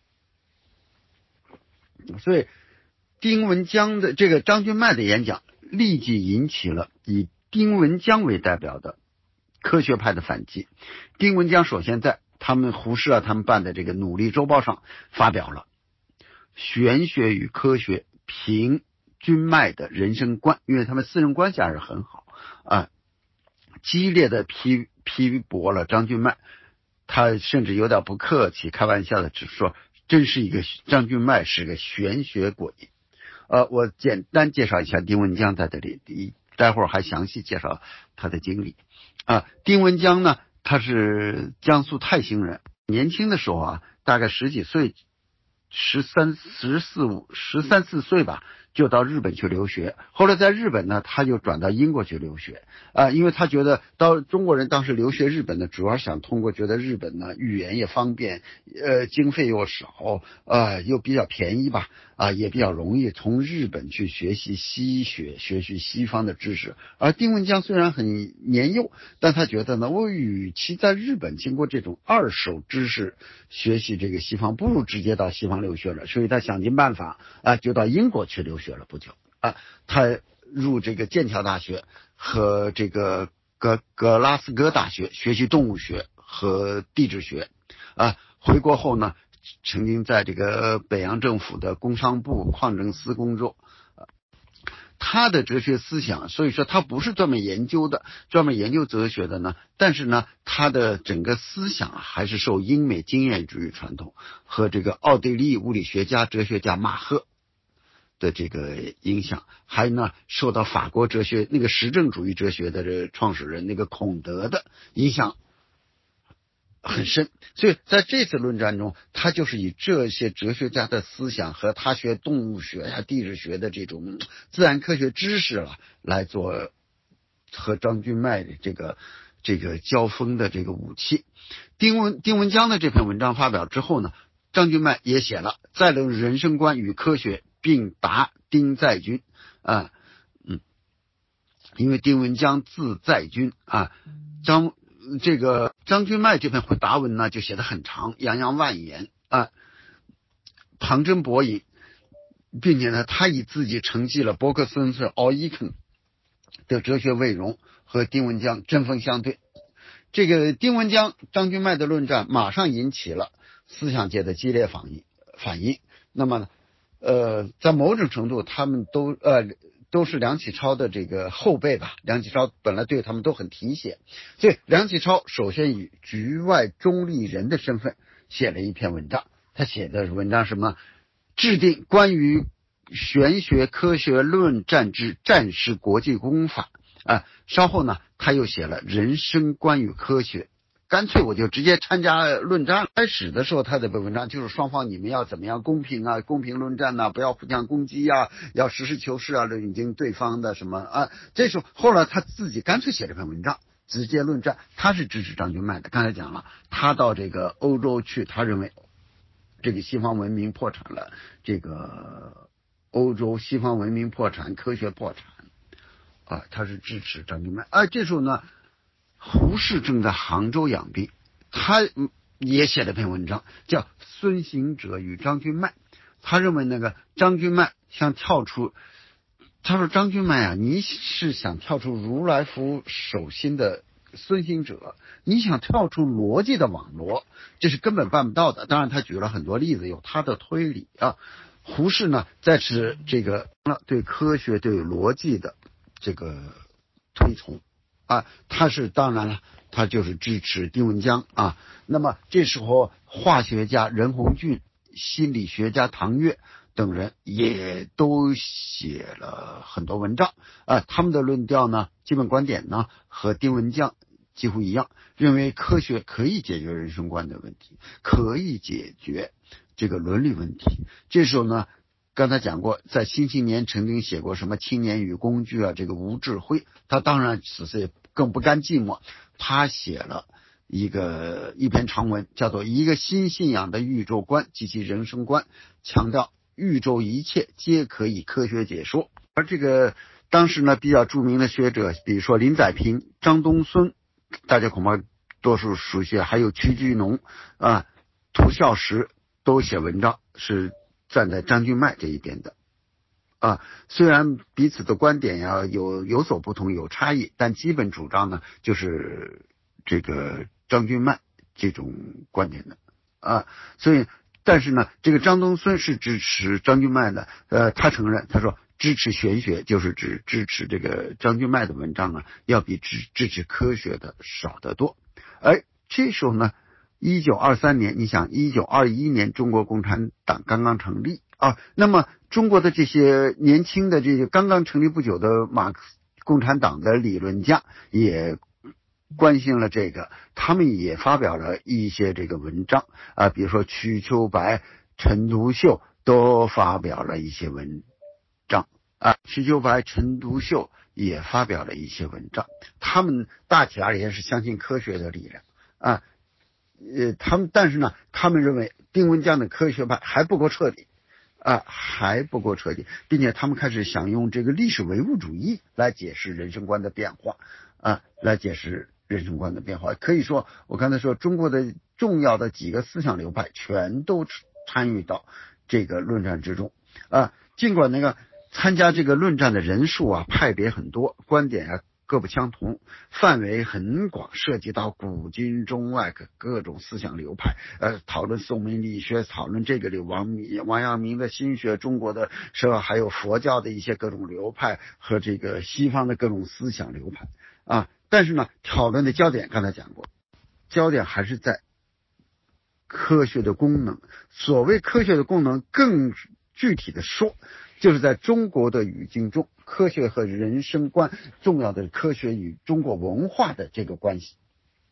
所以丁文江的这个张君迈的演讲立即引起了以丁文江为代表的科学派的反击。丁文江首先在他们胡适啊他们办的这个《努力周报》上发表了玄学与科学评君迈的人生观，因为他们私人关系还是很好啊，激烈的批批驳了张君迈，他甚至有点不客气，开玩笑的只说真是一个张君迈是个玄学鬼。呃，我简单介绍一下丁文江在这里，待会儿还详细介绍他的经历啊。丁文江呢，他是江苏泰兴人，年轻的时候啊，大概十几岁，十三、十四五、十三四岁吧，就到日本去留学。后来在日本呢，他就转到英国去留学啊，因为他觉得到中国人当时留学日本呢，主要想通过觉得日本呢语言也方便，呃，经费又少，呃，又比较便宜吧，啊，也比较容易从日本去学习西学，学习西方的知识。而丁文江虽然很年幼，但他觉得呢，我与其在日本经过这种二手知识学习这个西方，不如直接到西方留学了，所以他想尽办法啊，就到英国去留学了。不久啊，他入这个剑桥大学和这个格格拉斯哥大学学习动物学和地质学啊。回国后呢，曾经在这个北洋政府的工商部矿政司工作。他的哲学思想，所以说他不是专门研究的，专门研究哲学的呢，但是呢，他的整个思想还是受英美经验主义传统和这个奥地利物理学家、哲学家马赫的这个影响，还呢受到法国哲学那个实证主义哲学的这创始人那个孔德的影响很深。所以在这次论战中，他就是以这些哲学家的思想和他学动物学呀、地质学的这种自然科学知识了，来做和张君迈的这个这个交锋的这个武器。丁文丁文江的这篇文章发表之后呢，张君迈也写了《再论人生观与科学》，并答丁在军啊，嗯，因为丁文江字在军啊，张这个张君迈这篇回答文呢就写得很长，洋洋万言啊，旁征博引，并且呢，他以自己承继了伯克森是奥伊肯的哲学内容，和丁文江针锋相对。这个丁文江、张君迈的论战马上引起了思想界的激烈反应。反应。那么呢，呃，在某种程度，他们都呃都是梁启超的这个后辈吧。梁启超本来对他们都很提携，所以梁启超首先以局外中立人的身份写了一篇文章。他写的文章什么？制定关于玄学科学论战之战时国际公法啊。稍后呢，他又写了人生观与科学。干脆我就直接参加论战。开始的时候，他的文章就是双方你们要怎么样公平啊，公平论战呐、啊，不要互相攻击啊，要实事求是啊，引经对方的什么啊。这时候后来他自己干脆写了篇文章，直接论战。他是支持张君迈的。刚才讲了，他到这个欧洲去，他认为这个西方文明破产了，这个欧洲西方文明破产，科学破产啊，他是支持张君迈。啊，这时候呢，胡适正在杭州养病，他也写了篇文章，叫《孙行者与张君迈》。他认为那个张君迈想跳出，他说张君迈啊，你是想跳出如来佛手心的孙行者，你想跳出逻辑的网罗，这是根本办不到的。当然，他举了很多例子，有他的推理啊。胡适呢，在此这个对科学、对逻辑的这个推崇。啊，他是当然了，他就是支持丁文江啊。那么这时候，化学家任鸿俊、心理学家唐月等人也都写了很多文章啊。他们的论调呢，基本观点呢，和丁文江几乎一样，认为科学可以解决人生观的问题，可以解决这个伦理问题。这时候呢，刚才讲过，在《新青年》曾经写过什么青年与工具啊，这个吴志辉，他当然此次也更不甘寂寞，他写了一个一篇长文，叫做《一个新信仰的宇宙观及其人生观》，强调宇宙一切皆可以科学解说。而这个当时呢比较著名的学者，比如说林载平、张东荪，大家恐怕多数熟悉，还有屈居农啊、涂孝时都写文章是站在张君迈这一边的。啊，虽然彼此的观点呀有有所不同，有差异，但基本主张呢就是这个张君迈这种观点的啊。所以，但是呢，这个张东荪是支持张君迈的，呃，他承认，他说支持玄学就是指支持这个张君迈的文章啊，要比支支持科学的少得多。而这时候呢，一九二三年，你想，一九二一年中国共产党刚刚成立啊，那么中国的这些年轻的这些刚刚成立不久的马克思共产党的理论家也关心了这个，他们也发表了一些这个文章啊，比如说瞿秋白、陈独秀都发表了一些文章啊，瞿秋白、陈独秀也发表了一些文章，他们大体而言是相信科学的力量啊。呃，他们但是呢，他们认为丁文江的科学派还不够彻底啊，还不够彻底，并且他们开始想用这个历史唯物主义来解释人生观的变化啊，来解释人生观的变化。可以说，我刚才说中国的重要的几个思想流派全都参与到这个论战之中啊。尽管那个参加这个论战的人数啊，派别很多，观点啊各不相同，范围很广，涉及到古今中外各种思想流派，呃，讨论宋明理学，讨论这个里王王阳明的心学，中国的是吧？还有佛教的一些各种流派和这个西方的各种思想流派啊。但是呢，讨论的焦点刚才讲过，焦点还是在科学的功能。所谓科学的功能，更具体的说，就是在中国的语境中，科学和人生观重要的科学与中国文化的这个关系，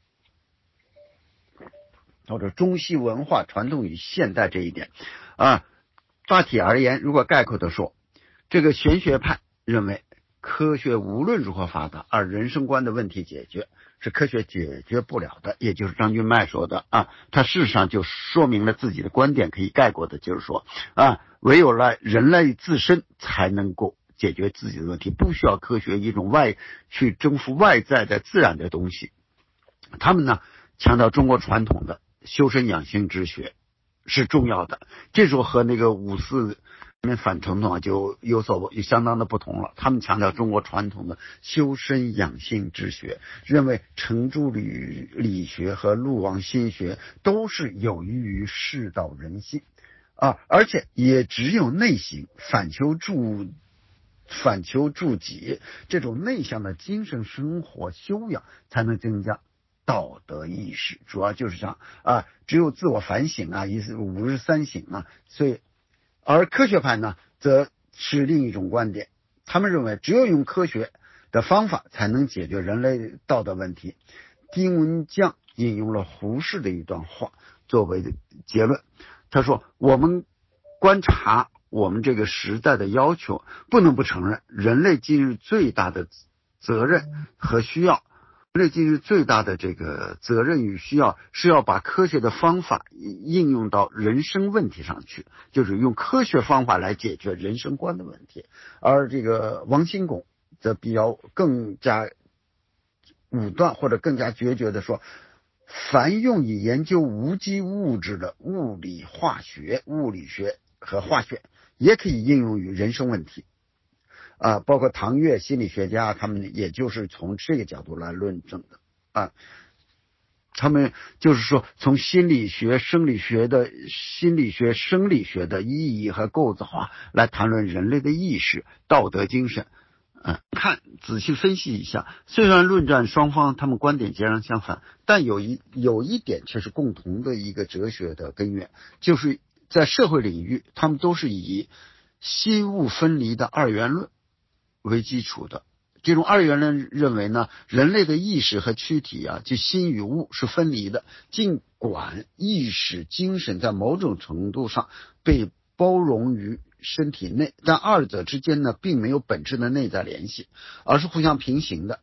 或者中西文化传统与现代这一点啊。大体而言，如果概括的说，这个玄学派认为科学无论如何发达，而人生观的问题解决是科学解决不了的，也就是张君迈说的啊，他事实上就说明了自己的观点，可以概括的就是说啊，唯有了人类自身才能够解决自己的问题，不需要科学一种外去征服外在的自然的东西。他们呢强调中国传统的修身养性之学是重要的，这时候和那个五四反传统就有所有相当的不同了。他们强调中国传统的修身养性之学，认为程朱理理学和陆王心学都是有益于世道人心啊，而且也只有内省、反求诸反求诸己这种内向的精神生活修养，才能增加道德意识。主要就是这样啊，只有自我反省啊，一五日三省啊。所以而科学派呢则是另一种观点，他们认为只有用科学的方法才能解决人类道德问题。丁文江引用了胡适的一段话作为结论，他说，我们观察我们这个时代的要求，不能不承认人类今日最大的责任和需要，人类今日最大的这个责任与需要是要把科学的方法应用到人生问题上去，就是用科学方法来解决人生观的问题。而这个王新拱则比较更加武断或者更加决绝的说，凡用以研究无机物质的物理化学、物理学和化学，也可以应用于人生问题啊，包括唐越心理学家，他们也就是从这个角度来论证的啊。他们就是说，从心理学、生理学的心理学、生理学的意义和构造啊，来谈论人类的意识、道德精神。嗯，看仔细分析一下，虽然论战双方他们观点截然相反，但有一有一点却是共同的一个哲学的根源，就是在社会领域，他们都是以心物分离的二元论为基础的。这种二元论认为呢，人类的意识和躯体啊，就心与物是分离的，尽管意识、精神在某种程度上被包容于身体内，但二者之间呢，并没有本质的内在联系，而是互相平行的。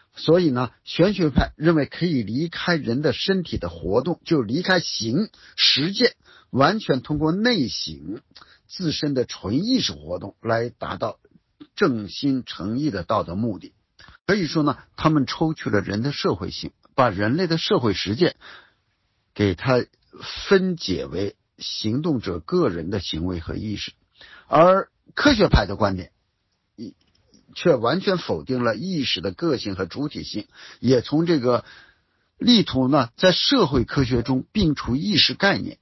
所以呢，玄学派认为可以离开人的身体的活动，就离开形实践，完全通过内省自身的纯意识活动来达到正心诚意的道德目的。可以说呢，他们抽去了人的社会性，把人类的社会实践给它分解为行动者个人的行为和意识。而科学派的观点却完全否定了意识的个性和主体性，也从这个力图呢在社会科学中并除意识概念，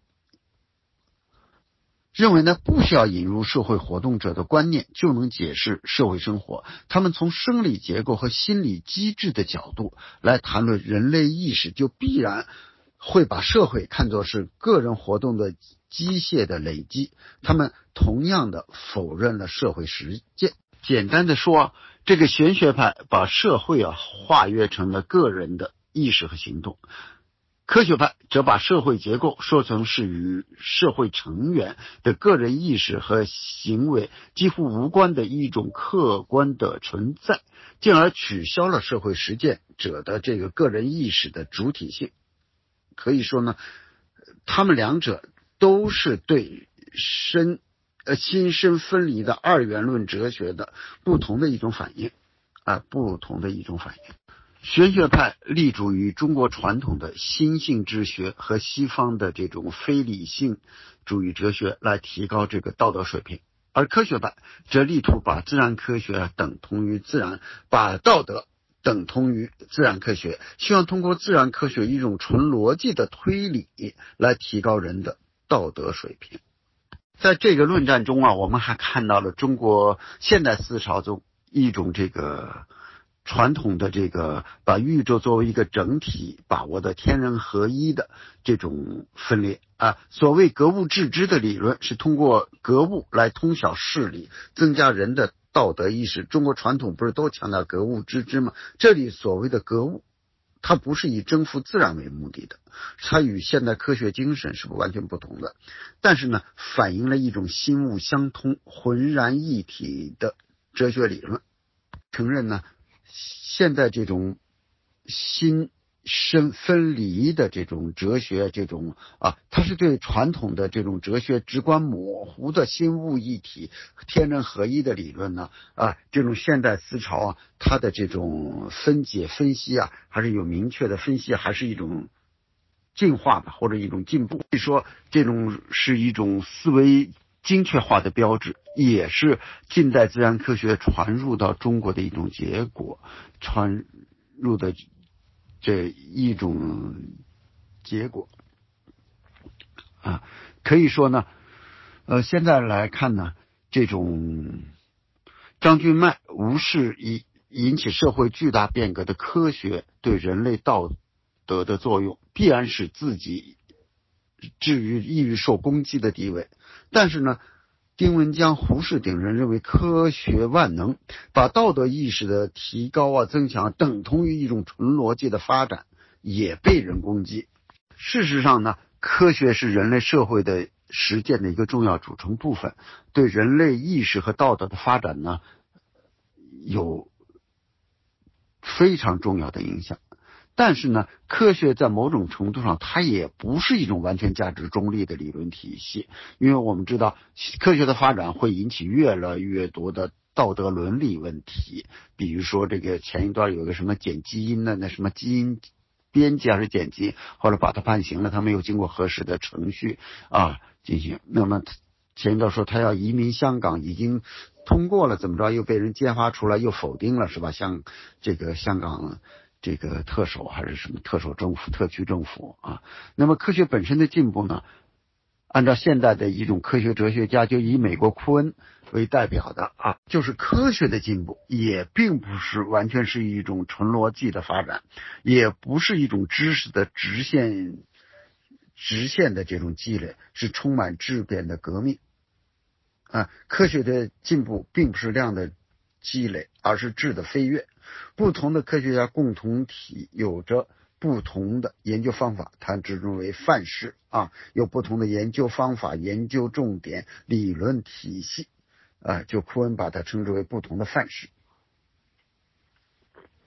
认为呢不需要引入社会活动者的观念就能解释社会生活。他们从生理结构和心理机制的角度来谈论人类意识，就必然会把社会看作是个人活动的机械的累积。他们同样的否认了社会实践。简单的说，这个玄学派把社会啊化约成了个人的意识和行动，科学派则把社会结构说成是与社会成员的个人意识和行为几乎无关的一种客观的存在，进而取消了社会实践者的这个个人意识的主体性。可以说呢，他们两者都是对身呃心身分离的二元论哲学的不同的一种反应啊，不同的一种反应。玄学派立足于中国传统的心性之学和西方的这种非理性主义哲学来提高这个道德水平，而科学派则力图把自然科学等同于自然，把道德等同于自然科学，希望通过自然科学一种纯逻辑的推理来提高人的道德水平。在这个论战中啊，我们还看到了中国现代思潮中一种这个传统的这个把宇宙作为一个整体把握的天人合一的这种分裂啊。所谓格物致知的理论是通过格物来通晓事理，增加人的道德意识。中国传统不是都强调格物致知吗？这里所谓的格物，它不是以征服自然为目的的，它与现代科学精神是完全不同的，但是呢，反映了一种心物相通、浑然一体的哲学理论。承认呢，现在这种心身分离的这种哲学，这种啊，它是对传统的这种哲学直观模糊的心物一体、天人合一的理论呢，啊，这种现代思潮啊，它的这种分解分析啊，还是有明确的分析，还是一种进化吧，或者一种进步。所以说，这种是一种思维精确化的标志，也是近代自然科学传入到中国的一种结果，传入的这一种结果啊。可以说呢，呃，现在来看呢，这种张君迈无视以引起社会巨大变革的科学对人类道德的作用，必然使自己置于易于受攻击的地位。但是呢，丁文江、胡适等人认为科学万能，把道德意识的提高啊、增强等同于一种纯逻辑的发展，也被人攻击。事实上呢，科学是人类社会的实践的一个重要组成部分，对人类意识和道德的发展呢，有非常重要的影响。但是呢，科学在某种程度上它也不是一种完全价值中立的理论体系，因为我们知道科学的发展会引起越来越多的道德伦理问题。比如说这个前一段有个什么剪基因的，那什么基因编辑还是剪辑，后来把他判刑了，他没有经过合适的程序啊进行。那么前一段说他要移民香港，已经通过了，怎么着又被人揭发出来又否定了，是吧？像这个香港这个特首还是什么特首政府、特区政府啊。那么科学本身的进步呢，按照现代的一种科学哲学家，就以美国库恩为代表的啊，就是科学的进步也并不是完全是一种纯逻辑的发展，也不是一种知识的直线直线的这种积累，是充满质变的革命啊。科学的进步并不是量的积累，而是质的飞跃。不同的科学家共同体有着不同的研究方法，它之中为范式啊，有不同的研究方法、研究重点、理论体系啊，就库恩把它称之为不同的范式。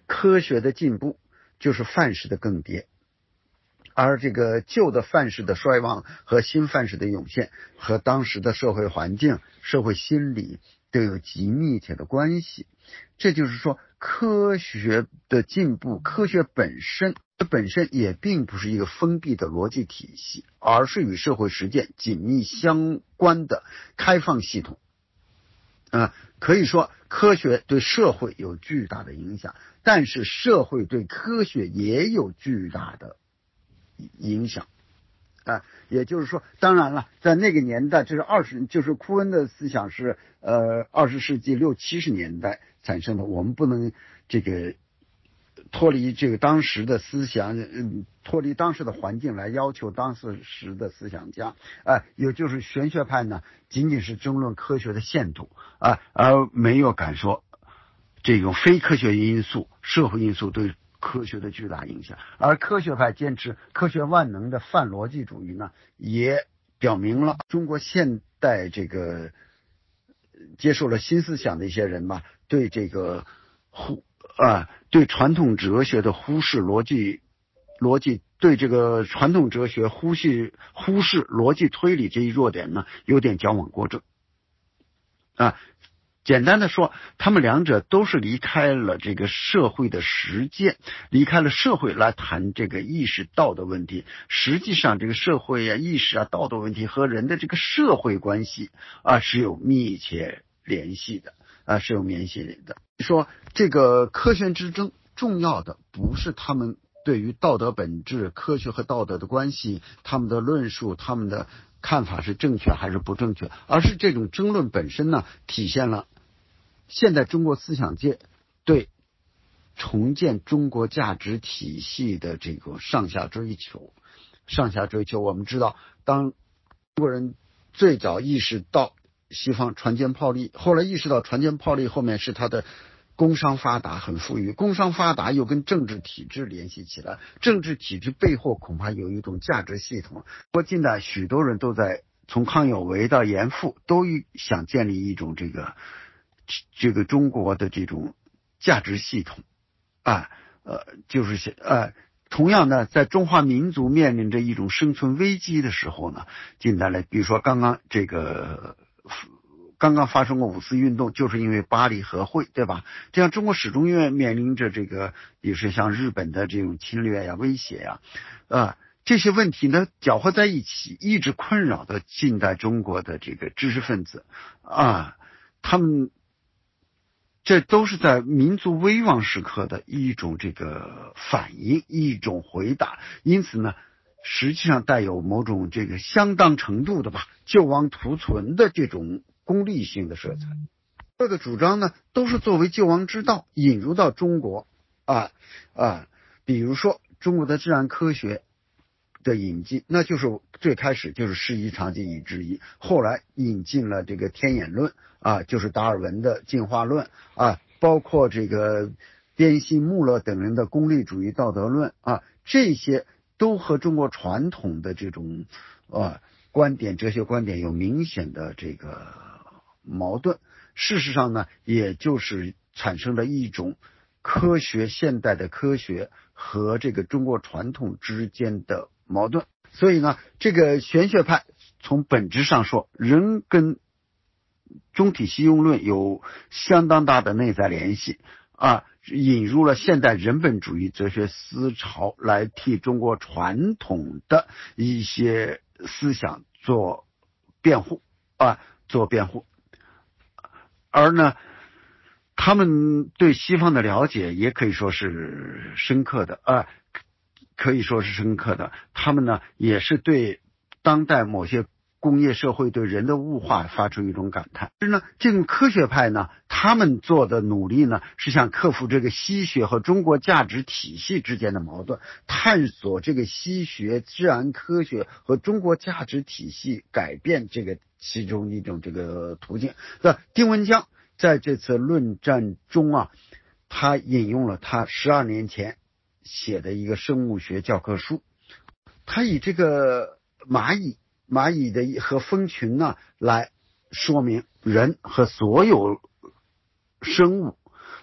科学的进步就是范式的更迭，而这个旧的范式的衰亡和新范式的涌现和当时的社会环境、社会心理都有极密切的关系。这就是说，科学的进步，科学本身本身也并不是一个封闭的逻辑体系，而是与社会实践紧密相关的开放系统。啊，可以说科学对社会有巨大的影响，但是社会对科学也有巨大的影响。啊，也就是说，当然了，在那个年代，就是二十，就是库恩的思想是呃二十世纪六七十年代产生的，我们不能这个脱离这个当时的思想，嗯，脱离当时的环境来要求当时的思想家，啊、呃，也就是玄学派呢，仅仅是争论科学的限度啊、呃，而没有敢说这种非科学因素、社会因素对科学的巨大影响。而科学派坚持科学万能的泛逻辑主义呢，也表明了中国现代这个接受了新思想的一些人吧，对这个忽啊对传统哲学的忽视逻辑逻辑对这个传统哲学忽视忽视逻辑推理这一弱点呢，有点矫枉过正啊。简单的说，他们两者都是离开了这个社会的实践，离开了社会来谈这个意识道德问题。实际上，这个社会啊、意识啊、道德问题和人的这个社会关系啊是有密切联系的啊，是有联系的。说这个科学之争，重要的不是他们对于道德本质、科学和道德的关系，他们的论述、他们的看法是正确还是不正确，而是这种争论本身呢，体现了现代中国思想界对重建中国价值体系的这个上下追求。上下追求，我们知道，当中国人最早意识到西方船坚炮利，后来意识到船坚炮利后面是他的工商发达很富裕，工商发达又跟政治体制联系起来，政治体制背后恐怕有一种价值系统。我近代许多人都在从康有为到严复都想建立一种这个这个中国的这种价值系统啊，呃，就是呃，同样呢，在中华民族面临着一种生存危机的时候呢，近代来，比如说刚刚这个刚刚发生过五四运动，就是因为巴黎和会，对吧？这样中国始终面临着这个，也是像日本的这种侵略呀、威胁呀，啊。这些问题呢搅和在一起，一直困扰的近代中国的这个知识分子啊，他们这都是在民族危亡时刻的一种这个反应，一种回答。因此呢，实际上带有某种这个相当程度的吧救亡图存的这种功利性的色彩。这个主张呢，都是作为救亡之道引入到中国啊啊，比如说中国的自然科学的引进，那就是最开始就是适宜常记忆之一，后来引进了这个天演论啊，就是达尔文的进化论啊，包括这个边西穆勒等人的功利主义道德论啊，这些都和中国传统的这种啊观点、哲学观点有明显的这个矛盾。事实上呢，也就是产生了一种科学现代的科学和这个中国传统之间的矛盾。所以呢，这个玄学派从本质上说，仍跟中体西用论有相当大的内在联系啊，引入了现代人本主义哲学思潮来替中国传统的一些思想做辩护啊，做辩护。而呢，他们对西方的了解也可以说是深刻的啊，可以说是深刻的。他们呢，也是对当代某些工业社会对人的物化发出一种感叹。但是呢，这种科学派呢，他们做的努力呢，是想克服这个西学和中国价值体系之间的矛盾，探索这个西学、自然科学和中国价值体系改变这个其中一种这个途径。那丁文江在这次论战中啊，他引用了他十二年前写的一个生物学教科书，他以这个蚂蚁蚂蚁的和蜂群呢来说明人和所有生物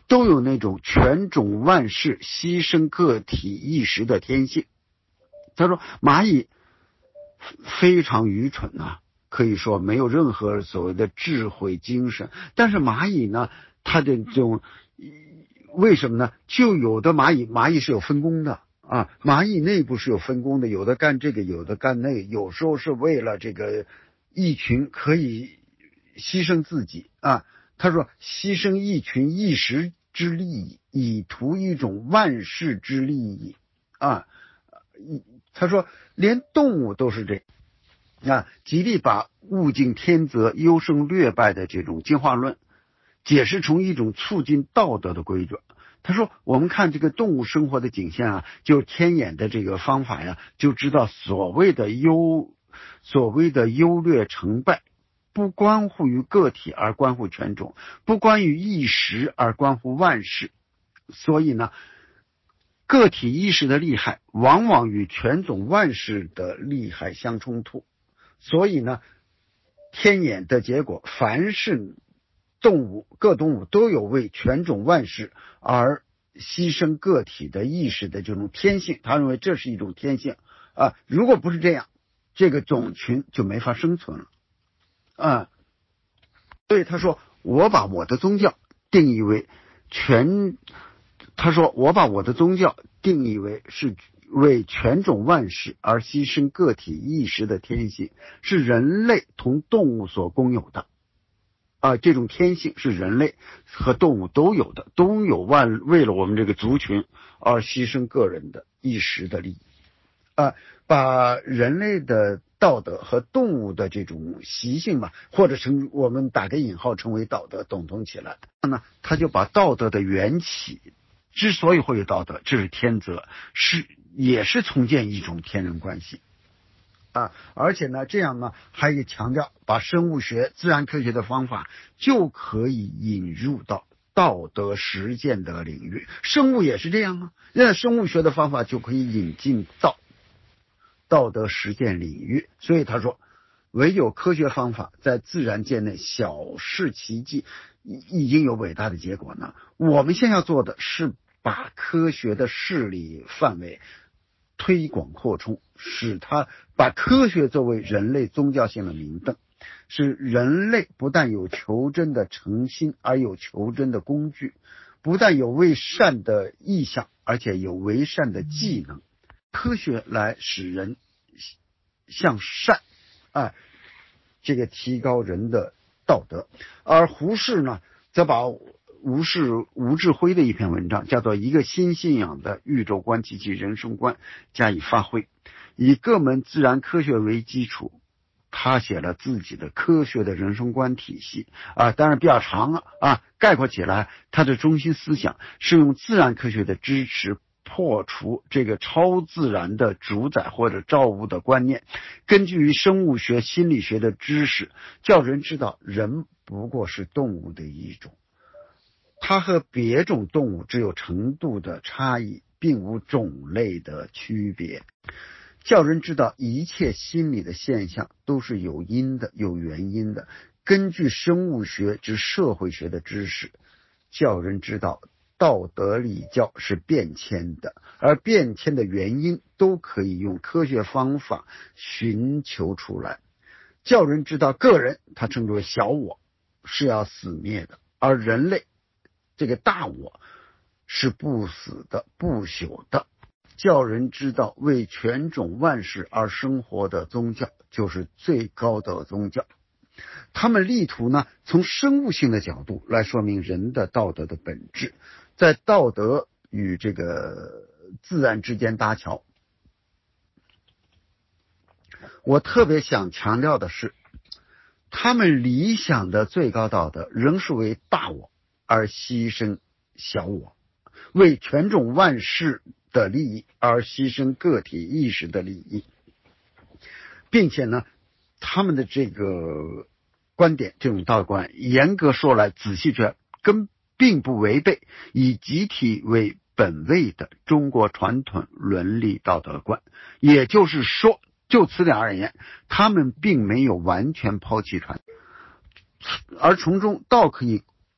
都有那种权种万事、牺牲个体意识的天性。他说蚂蚁非常愚蠢啊，可以说没有任何所谓的智慧精神，但是蚂蚁呢，它的这种为什么呢？就有的蚂蚁，蚂蚁是有分工的啊，蚂蚁内部是有分工的，有的干这个，有的干那个，有时候是为了这个一群可以牺牲自己啊。他说牺牲一群一时之利益，以图一种万世之利益啊。他说连动物都是这样啊，极力把物竞天择、优胜劣败的这种进化论解释成一种促进道德的规则。他说我们看这个动物生活的景象啊，就天眼的这个方法呀，就知道所谓的优所谓的优劣成败不关乎于个体而关乎权种，不关于一时而关乎万事。所以呢，个体意识的厉害往往与权种万事的厉害相冲突。所以呢，天眼的结果，凡是动物各动物都有为权种万事而牺牲个体的意识的这种天性，他认为这是一种天性啊。如果不是这样，这个种群就没法生存了啊。所以他说我把我的宗教定义为全他说我把我的宗教定义为是为权种万事而牺牲个体意识的天性，是人类同动物所共有的啊，这种天性是人类和动物都有的，都有万为了我们这个族群而牺牲个人的一时的利益啊，把人类的道德和动物的这种习性嘛，或者称我们打个引号称为道德，等同起来，那他就把道德的缘起，之所以会有道德，这是天择，是也是重建一种天人关系啊。而且呢，这样呢还有强调把生物学、自然科学的方法就可以引入到道德实践的领域。生物也是这样啊，那生物学的方法就可以引进到道德实践领域。所以他说唯有科学方法在自然界内小事奇迹已经有伟大的结果呢。我们现在要做的是把科学的势力范围推广扩充，使它把科学作为人类宗教性的明灯，使人类不但有求真的诚心，而有求真的工具，不但有为善的意向，而且有为善的技能。科学来使人向善啊，这个提高人的道德。而胡适呢，则把吴适吴志辉的一篇文章叫做《一个新信仰的宇宙观及其人生观》加以发挥，以各门自然科学为基础，他写了自己的科学的人生观体系啊，当然比较长啊啊，概括起来，他的中心思想是用自然科学的支持破除这个超自然的主宰或者造物的观念，根据于生物学、心理学的知识，叫人知道人不过是动物的一种，它和别种动物只有程度的差异，并无种类的区别，叫人知道一切心理的现象都是有因的、有原因的，根据生物学之社会学的知识，叫人知道道德礼教是变迁的，而变迁的原因都可以用科学方法寻求出来，叫人知道个人，他称之为小我，是要死灭的，而人类这个大我是不死的、不朽的，叫人知道为全种万事而生活的宗教就是最高的宗教。他们力图呢，从生物性的角度来说明人的道德的本质，在道德与这个自然之间搭桥。我特别想强调的是，他们理想的最高道德仍是为大我而牺牲小我，为全种万事的利益而牺牲个体意识的利益，并且呢，他们的这个观点，这种道德观，严格说来，仔细说，跟并不违背以集体为本位的中国传统伦理道德观。也就是说，就此点而言，他们并没有完全抛弃传统，而从中倒可以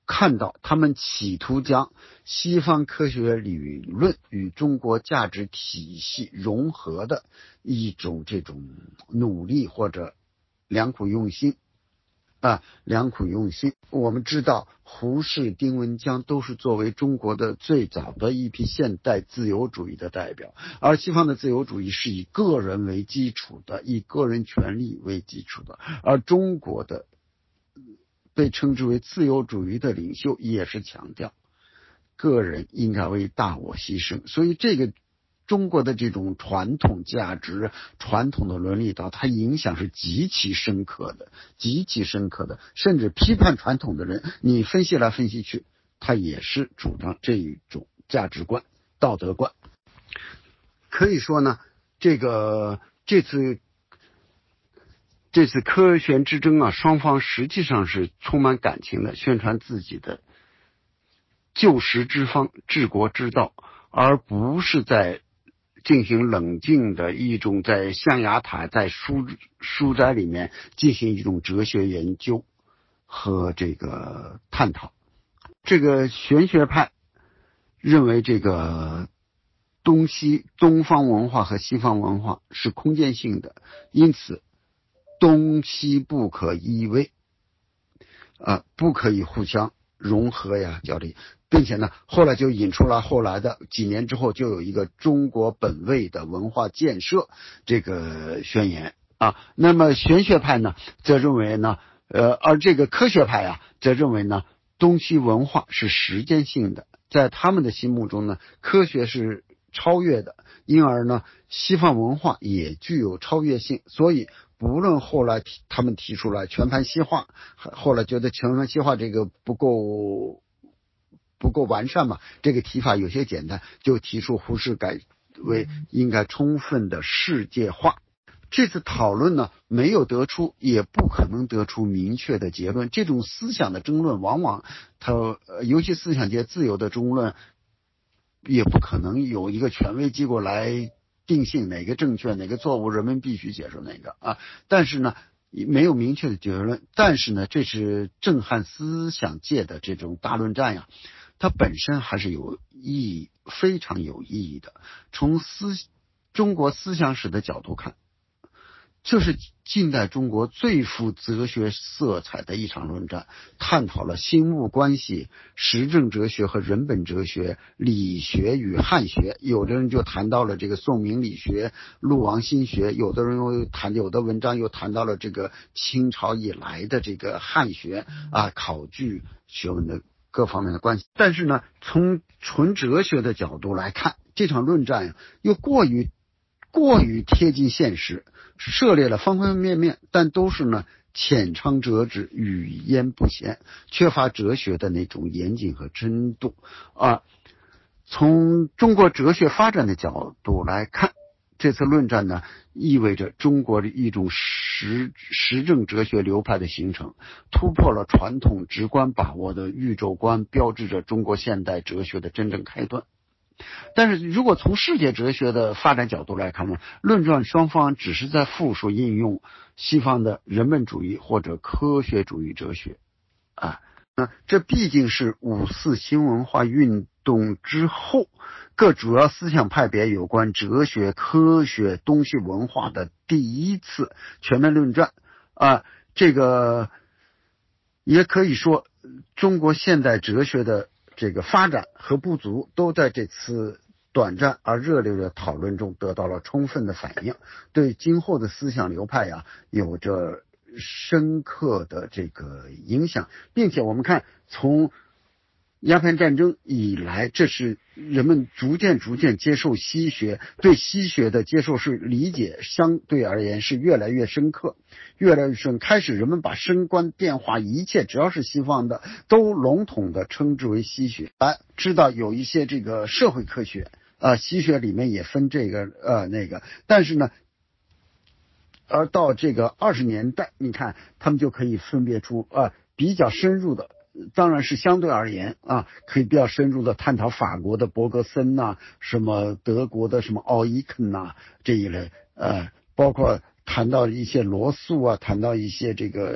看到他们企图将西方科学理论与中国价值体系融合的一种这种努力或者良苦用心啊，良苦用心。我们知道胡适、丁文江都是作为中国的最早的一批现代自由主义的代表，而西方的自由主义是以个人为基础的，以个人权利为基础的，而中国的被称之为自由主义的领袖也是强调个人应该为大我牺牲。所以这个中国的这种传统价值、传统的伦理道，它影响是极其深刻的，极其深刻的。甚至批判传统的人，你分析来分析去，他也是主张这一种价值观、道德观。可以说呢，这个这次这次科学之争啊，双方实际上是充满感情的，宣传自己的救时之方、治国之道，而不是在进行冷静的一种在象牙塔、在书书斋里面进行一种哲学研究和这个探讨。这个玄学派认为这个东西东方文化和西方文化是空间性的，因此东西不可依偎啊，不可以互相融合呀、交流，并且呢，后来就引出了后来的几年之后，就有一个中国本位的文化建设这个宣言啊。那么玄学派呢，则认为呢，呃，而这个科学派啊，则认为呢，东西文化是时间性的，在他们的心目中呢，科学是超越的，因而呢，西方文化也具有超越性，所以不论后来提他们提出来全盘西化，后来觉得全盘西化这个不够不够完善嘛，这个提法有些简单，就提出胡适改为应该充分的世界化。这次讨论呢，没有得出，也不可能得出明确的结论。这种思想的争论，往往它，呃、尤其思想界自由的争论，也不可能有一个权威机构来定性哪个正确哪个错误，人们必须接受哪个啊。但是呢，没有明确的结论。但是呢，这是震撼思想界的这种大论战呀，它本身还是有意义，非常有意义的。从思中国思想史的角度看，这是近代中国最富哲学色彩的一场论战，探讨了心物关系、实证哲学和人本哲学、理学与汉学。有的人就谈到了这个宋明理学、陆王心学，有的人又谈，有的文章又谈到了这个清朝以来的这个汉学啊，考据学问的各方面的关系。但是呢，从纯哲学的角度来看，这场论战又过于过于贴近现实，涉猎了方方面面，但都是呢浅尝辄止，语焉不详，缺乏哲学的那种严谨和深度啊。从中国哲学发展的角度来看，这次论战呢，意味着中国的一种实实证哲学流派的形成，突破了传统直观把握的宇宙观，标志着中国现代哲学的真正开端。但是如果从世界哲学的发展角度来看呢，论战双方只是在复述应用西方的人本主义或者科学主义哲学啊。那这毕竟是五四新文化运动之后各主要思想派别有关哲学、科学、东西文化的第一次全面论战啊。这个也可以说，中国现代哲学的这个发展和不足都在这次短暂而热烈的讨论中得到了充分的反映，对今后的思想流派呀有着深刻的这个影响。并且我们看，从鸦片战争以来，这是人们逐渐逐渐接受西学，对西学的接受是理解相对而言是越来越深刻，越来越深。开始人们把升官变化一切只要是西方的都笼统的称之为西学，啊，知道有一些这个社会科学啊、呃，西学里面也分这个呃那个，但是呢，而到这个二十年代，你看他们就可以分别出啊、呃、比较深入的。当然是相对而言啊，可以比较深入的探讨法国的伯格森呐、啊，什么德国的什么奥伊肯呐、啊、这一类，呃，包括谈到一些罗素啊，谈到一些这个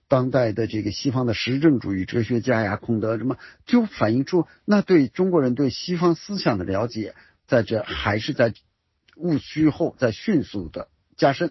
当代的这个西方的实证主义哲学家呀，孔德什么，就反映出那对中国人对西方思想的了解，在这还是在戊戌后在迅速的加深。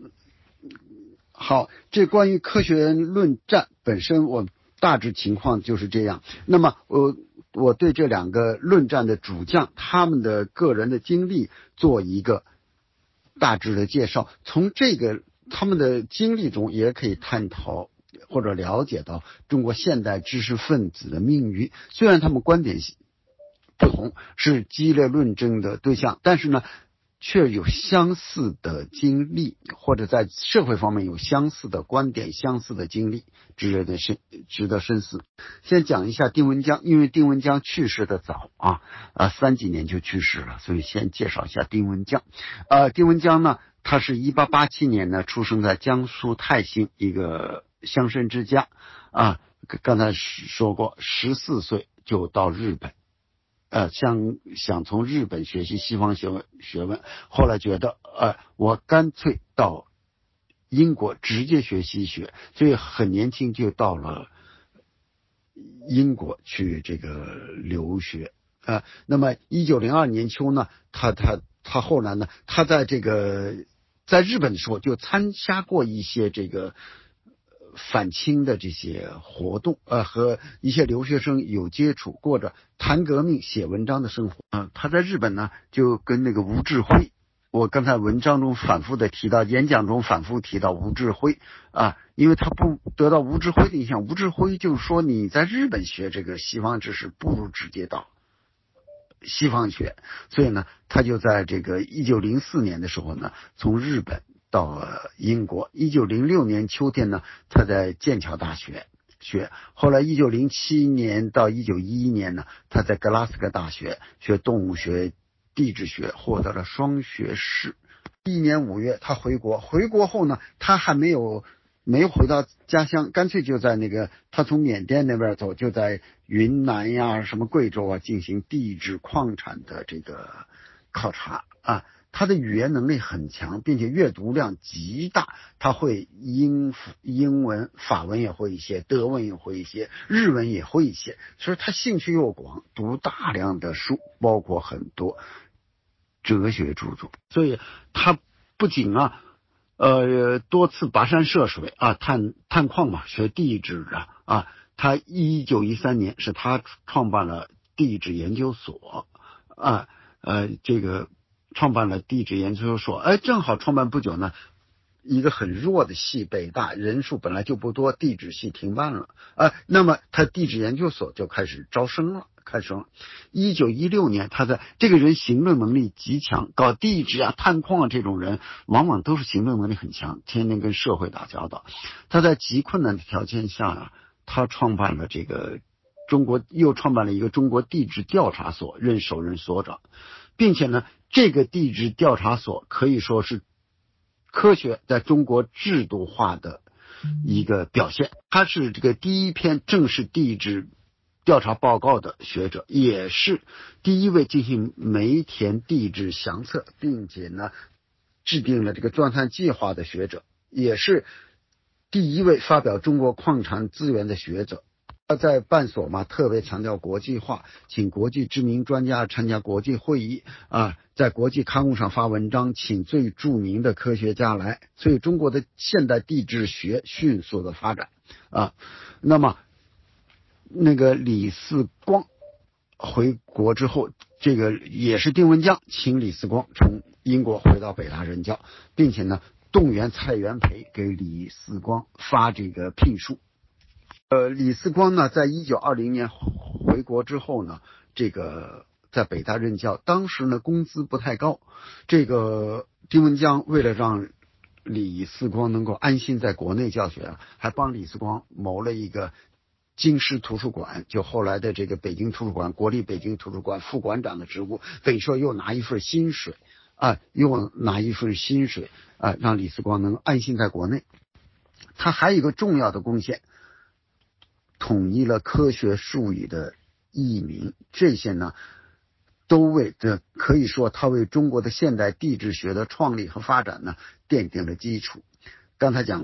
好，这关于科学论战本身，我大致情况就是这样。那么我我对这两个论战的主将他们的个人的经历做一个大致的介绍，从这个他们的经历中也可以探讨或者了解到中国现代知识分子的命运。虽然他们观点不同，是激烈论争的对象，但是呢却有相似的经历，或者在社会方面有相似的观点、相似的经历，值得深值得深思。先讲一下丁文江，因为丁文江去世的早啊，啊三几年就去世了，所以先介绍一下丁文江。呃，丁文江呢，他是一八八七年呢出生在江苏泰兴一个乡绅之家啊，刚才说过，十四岁就到日本。呃，想想从日本学习西方学问学问，后来觉得，呃，我干脆到英国直接学西学，所以很年轻就到了英国去这个留学。呃，那么一九零二年秋呢，他他他后来呢，他在这个在日本的时候就参加过一些这个反清的这些活动，呃，和一些留学生有接触，过着谈革命、写文章的生活。啊、呃，他在日本呢，就跟那个吴志辉，我刚才文章中反复的提到，演讲中反复提到吴志辉啊，因为他不得到吴志辉的影响，吴志辉就是说你在日本学这个西方知识，不如直接到西方学，所以呢，他就在这个一九零四年的时候呢，从日本到英国。一九零六年秋天呢，他在剑桥大学学。后来一九零七年到一九一一年呢，他在格拉斯哥大学学动物学、地质学，获得了双学士。一年五月，他回国。回国后呢，他还没有没有回到家乡，干脆就在那个他从缅甸那边走，就在云南呀、什么贵州啊进行地质矿产的这个考察啊。他的语言能力很强，并且阅读量极大，他会英英文、法文也会一些，德文也会一些，日文也会一些，所以他兴趣又广，读大量的书，包括很多哲学著作。所以他不仅啊呃多次跋山涉水啊，探探矿嘛，学地质啊啊，他一九一三年是他创办了地质研究所啊，呃这个创办了地质研究所。哎，正好创办不久呢，一个很弱的系，北大人数本来就不多，地质系停办了啊，那么他地质研究所就开始招生了。开始了。一九一六年，他在这个人行动能力极强，搞地质啊、探矿啊这种人，往往都是行动能力很强，天天跟社会打交道。他在极困难的条件下啊，他创办了这个中国，又创办了一个中国地质调查所，任首任所长，并且呢，这个地质调查所可以说是科学在中国制度化的一个表现。他是这个第一篇正式地质调查报告的学者，也是第一位进行煤田地质详测，并且呢制定了这个钻探计划的学者，也是第一位发表中国矿产资源的学者。他在办所嘛，特别强调国际化，请国际知名专家参加国际会议啊，在国际刊物上发文章，请最著名的科学家来，所以中国的现代地质学迅速的发展啊。那么那个李四光回国之后，这个也是丁文江请李四光从英国回到北大任教，并且呢动员蔡元培给李四光发这个聘书。呃，李四光呢，在一九二零年回国之后呢，这个在北大任教，当时呢工资不太高，这个丁文江为了让李四光能够安心在国内教学啊，还帮李四光谋了一个京师图书馆，就后来的这个北京图书馆、国立北京图书馆副馆长的职务，等于说又拿一份薪水啊，又拿一份薪水啊，让李四光能安心在国内。他还有一个重要的贡献，统一了科学术语的译名，这些呢都为这可以说他为中国的现代地质学的创立和发展呢奠定了基础。刚才讲过，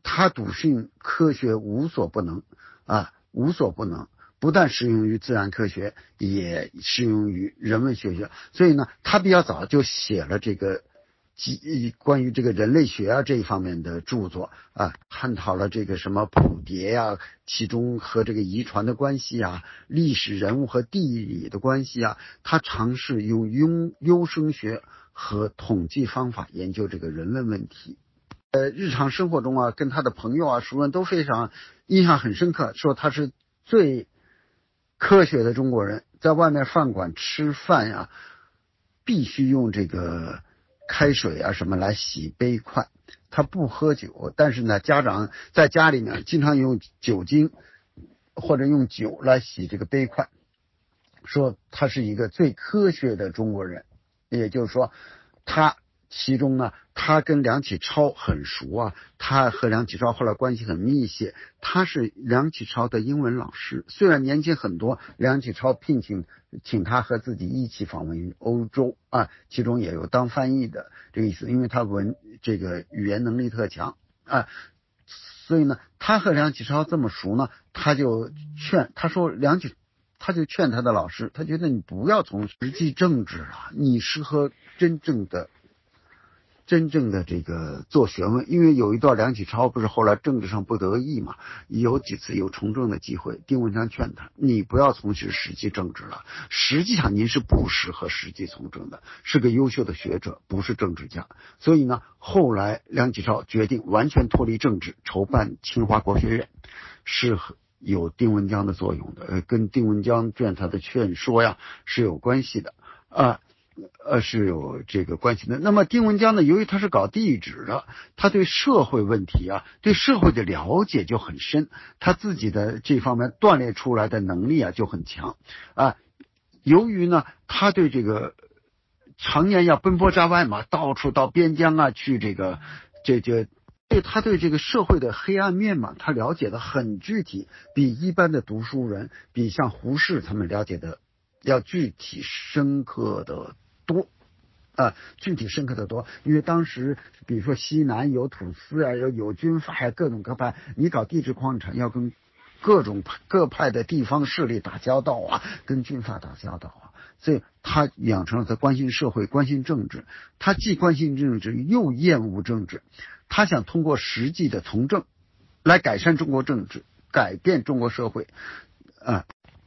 他笃信科学无所不能啊，无所不能，不但适用于自然科学，也适用于人文学学。所以呢，他比较早就写了这个关于这个人类学啊这一方面的著作啊，探讨了这个什么谱牒呀、啊，其中和这个遗传的关系啊，历史人物和地理的关系啊，他尝试用优优生学和统计方法研究这个人文问题。呃，日常生活中啊，跟他的朋友啊、熟人都非常印象很深刻，说他是最科学的中国人，在外面饭馆吃饭呀、啊，必须用这个开水啊什么来洗杯筷。他不喝酒，但是呢，家长在家里面经常用酒精或者用酒来洗这个杯筷，说他是一个最科学的中国人。也就是说，他其中呢，他跟梁启超很熟啊，他和梁启超后来关系很密切，他是梁启超的英文老师，虽然年轻很多，梁启超聘请请他和自己一起访问欧洲啊，其中也有当翻译的这个意思，因为他文这个语言能力特强啊，所以呢，他和梁启超这么熟呢，他就劝他说梁启他就劝他的老师，他觉得你不要从实际政治啊，你适合真正的真正的这个做学问。因为有一段梁启超不是后来政治上不得意嘛，有几次有从政的机会，丁文江劝他，你不要从事实际政治了，实际上您是不适合实际从政的，是个优秀的学者，不是政治家。所以呢，后来梁启超决定完全脱离政治，筹办清华国学院，是有丁文江的作用的，呃，跟丁文江劝他的劝说呀是有关系的啊，呃，是有这个关系的。那么丁文江呢，由于他是搞地质的，他对社会问题啊，对社会的了解就很深，他自己的这方面锻炼出来的能力啊就很强啊。由于呢，他对这个常年要奔波在外嘛，到处到边疆啊去这个这这。对他对这个社会的黑暗面嘛，他了解的很具体，比一般的读书人，比像胡适他们了解的要具体深刻的多啊，具体深刻的多。因为当时比如说西南有土司啊，有有军阀呀，各种各派，你搞地质矿产要跟各种各派的地方势力打交道啊，跟军阀打交道啊，所以他养成了他关心社会、关心政治。他既关心政治，又厌恶政治。他想通过实际的从政来改善中国政治，改变中国社会啊。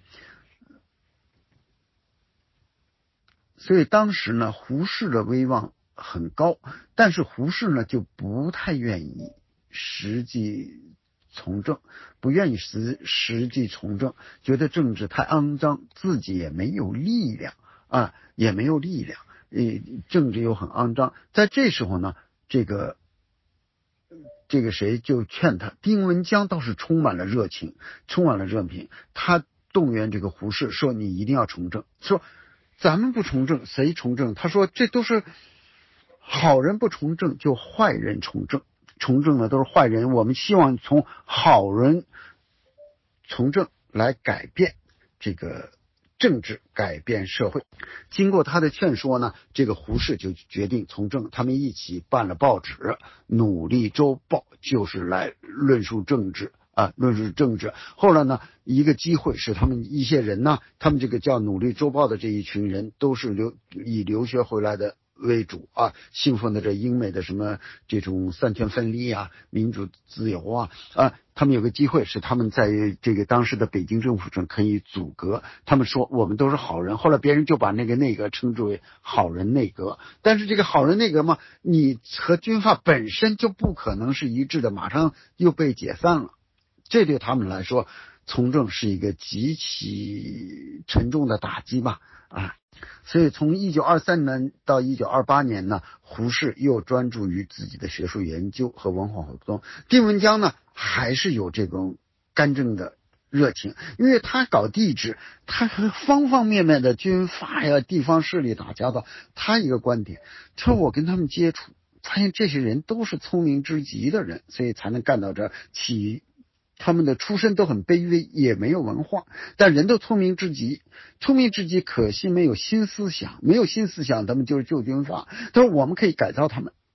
所以当时呢，胡适的威望很高，但是胡适呢就不太愿意实际从政，不愿意实实际从政，觉得政治太肮脏，自己也没有力量啊，也没有力量，呃，政治又很肮脏。在这时候呢，这个这个谁就劝他，丁文江倒是充满了热情，充满了热情，他动员这个胡适说，你一定要从政，说咱们不从政谁从政？他说这都是好人不从政，就坏人从政，从政的都是坏人，我们希望从好人从政来改变这个政治，改变社会。经过他的劝说呢，这个胡适就决定从政，他们一起办了报纸《努力周报》，就是来论述政治啊，论述政治。后来呢，一个机会是他们一些人呢，他们这个叫《努力周报》的这一群人，都是留以留学回来的为主啊，信奉的这英美的什么这种三权分立啊、民主自由啊啊，他们有个机会是他们在这个当时的北京政府中可以阻隔，他们说我们都是好人，后来别人就把那个内阁称之为好人内阁。但是这个好人内阁嘛，你和军阀本身就不可能是一致的，马上又被解散了，这对他们来说从政是一个极其沉重的打击吧啊。所以从一九二三年到一九二八年呢，胡适又专注于自己的学术研究和文化活动。丁文江呢，还是有这种干政的热情，因为他搞地质，他和方方面面的军阀呀、地方势力打交道。他一个观点，他说我跟他们接触，发现这些人都是聪明之极的人，所以才能干到这儿。起他们的出身都很卑微，也没有文化，但人都聪明之极，聪明之极，可惜没有新思想，没有新思想，他们就是旧军阀。他说我们可以改造他们，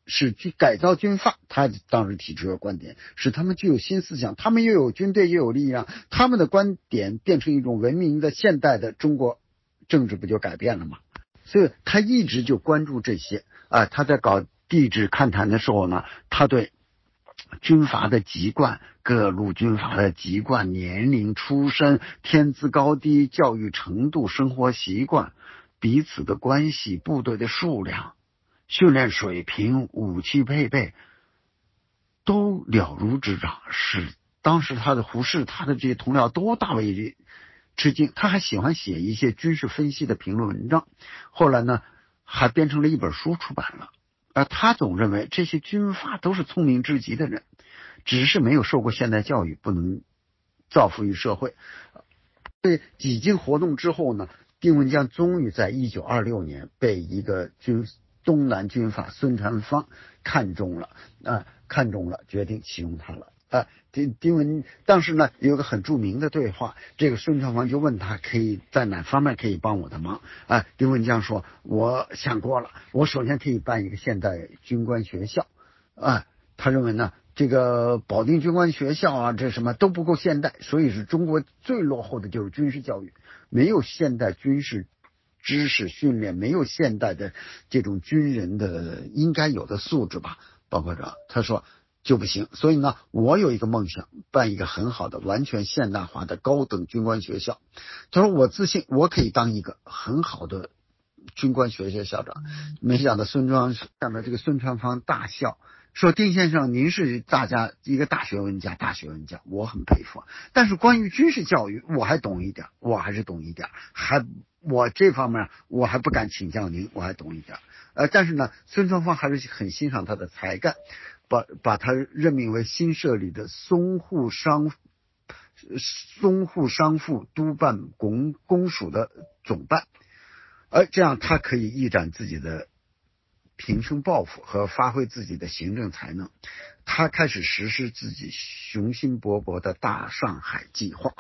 是去改造军阀，他当时提出的观点使他们具有新思想，他们又有军队又有力量，他们的观点变成一种文明的现代的中国政治不就改变了吗？所以他一直就关注这些啊。他在搞地质勘探的时候呢，他对军阀的籍贯，各路军阀的籍贯、年龄、出身、天资高低、教育程度、生活习惯、彼此的关系、部队的数量、训练水平、武器配备都了如指掌，是当时他的胡适他的这些同僚都大为吃惊。他还喜欢写一些军事分析的评论文章，后来呢还编成了一本书出版了。而他总认为这些军阀都是聪明至极的人，只是没有受过现代教育，不能造福于社会。对几经活动之后呢，丁文江终于在一九二六年被一个军东南军阀孙传芳看中了啊、呃，看中了，决定启用他了啊。丁丁文当时呢有个很著名的对话，这个孙传芳就问他可以在哪方面可以帮我的忙啊？丁文江说：“我想过了，我首先可以办一个现代军官学校啊。”他认为呢，这个保定军官学校啊，这什么都不够现代，所以是中国最落后的就是军事教育，没有现代军事知识训练，没有现代的这种军人的应该有的素质吧，包括这，他说就不行。所以呢，我有一个梦想，办一个很好的完全现代化的高等军官学校。他说我自信我可以当一个很好的军官学校校长。没想到孙传想到这个孙传芳大笑说：“丁先生，您是大家一个大学问家，大学问家，我很佩服。但是关于军事教育，我还懂一点，我还是懂一点，还我这方面我还不敢请教您，我还懂一点。呃，但是呢，孙传芳还是很欣赏他的才干，把把他任命为新设立的淞沪商淞沪商埠督办公公署的总办，而这样他可以一展自己的平生抱负和发挥自己的行政才能。他开始实施自己雄心勃勃的大上海计划。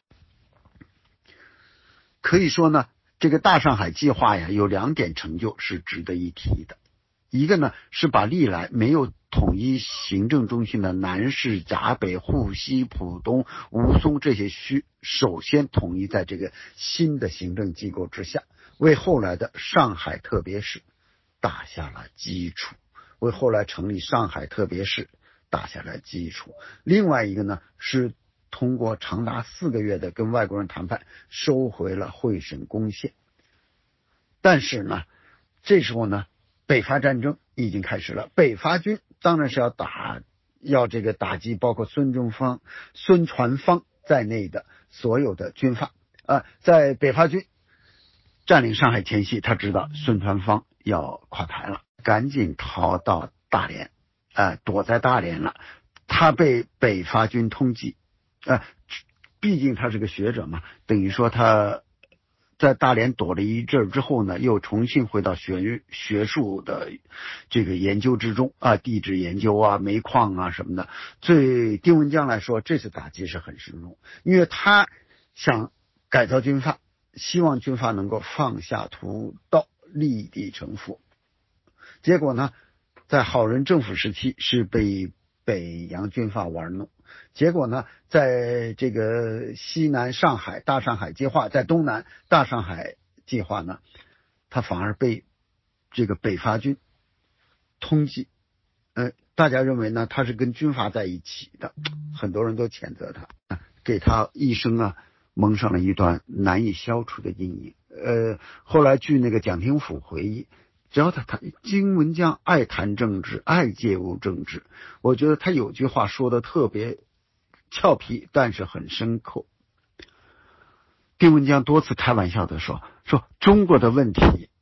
可以说呢，这个大上海计划呀，有两点成就是值得一提的。一个呢，是把历来没有统一行政中心的南市、闸北、沪西、浦东、吴淞这些区，首先统一在这个新的行政机构之下，为后来的上海特别市打下了基础，为后来成立上海特别市打下了基础。另外一个呢，是通过长达四个月的跟外国人谈判，收回了会审攻陷。但是呢，这时候呢，北伐战争已经开始了，北伐军当然是要打，要这个打击包括孙中芳、孙传芳在内的所有的军阀啊。在北伐军占领上海前夕，他知道孙传芳要垮台了，赶紧逃到大连，呃，躲在大连了。他被北伐军通缉，呃，毕竟他是个学者嘛，等于说他在大连躲了一阵之后呢，又重新回到学学术的这个研究之中啊，地质研究啊、煤矿啊什么的。对丁文江来说，这次打击是很深重，因为他想改造军阀，希望军阀能够放下屠刀，立地成佛。结果呢，在好人政府时期是被北洋军阀玩弄，结果呢，在这个西南上海大上海计划，在东南大上海计划呢，他反而被这个北伐军通缉。呃，大家认为呢，他是跟军阀在一起的，很多人都谴责他，给他一生啊蒙上了一段难以消除的阴影。呃，后来据那个蒋廷甫回忆，只要他谈丁文江爱谈政治，爱介入政治。我觉得他有句话说的特别俏皮，但是很深刻。丁文江多次开玩笑的说，说中国的问题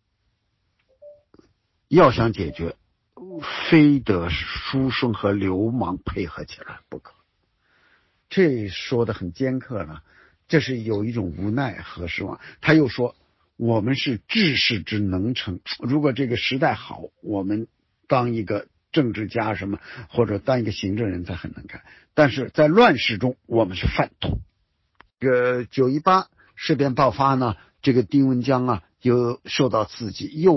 要想解决，非得书生和流氓配合起来不可。这说的很尖刻了，这是有一种无奈和失望。他又说，我们是治世之能臣，如果这个时代好，我们当一个政治家什么，或者当一个行政人才很难看，但是在乱世中我们是饭桶。这个九一八事变爆发呢，这个丁文江啊又受到刺激，又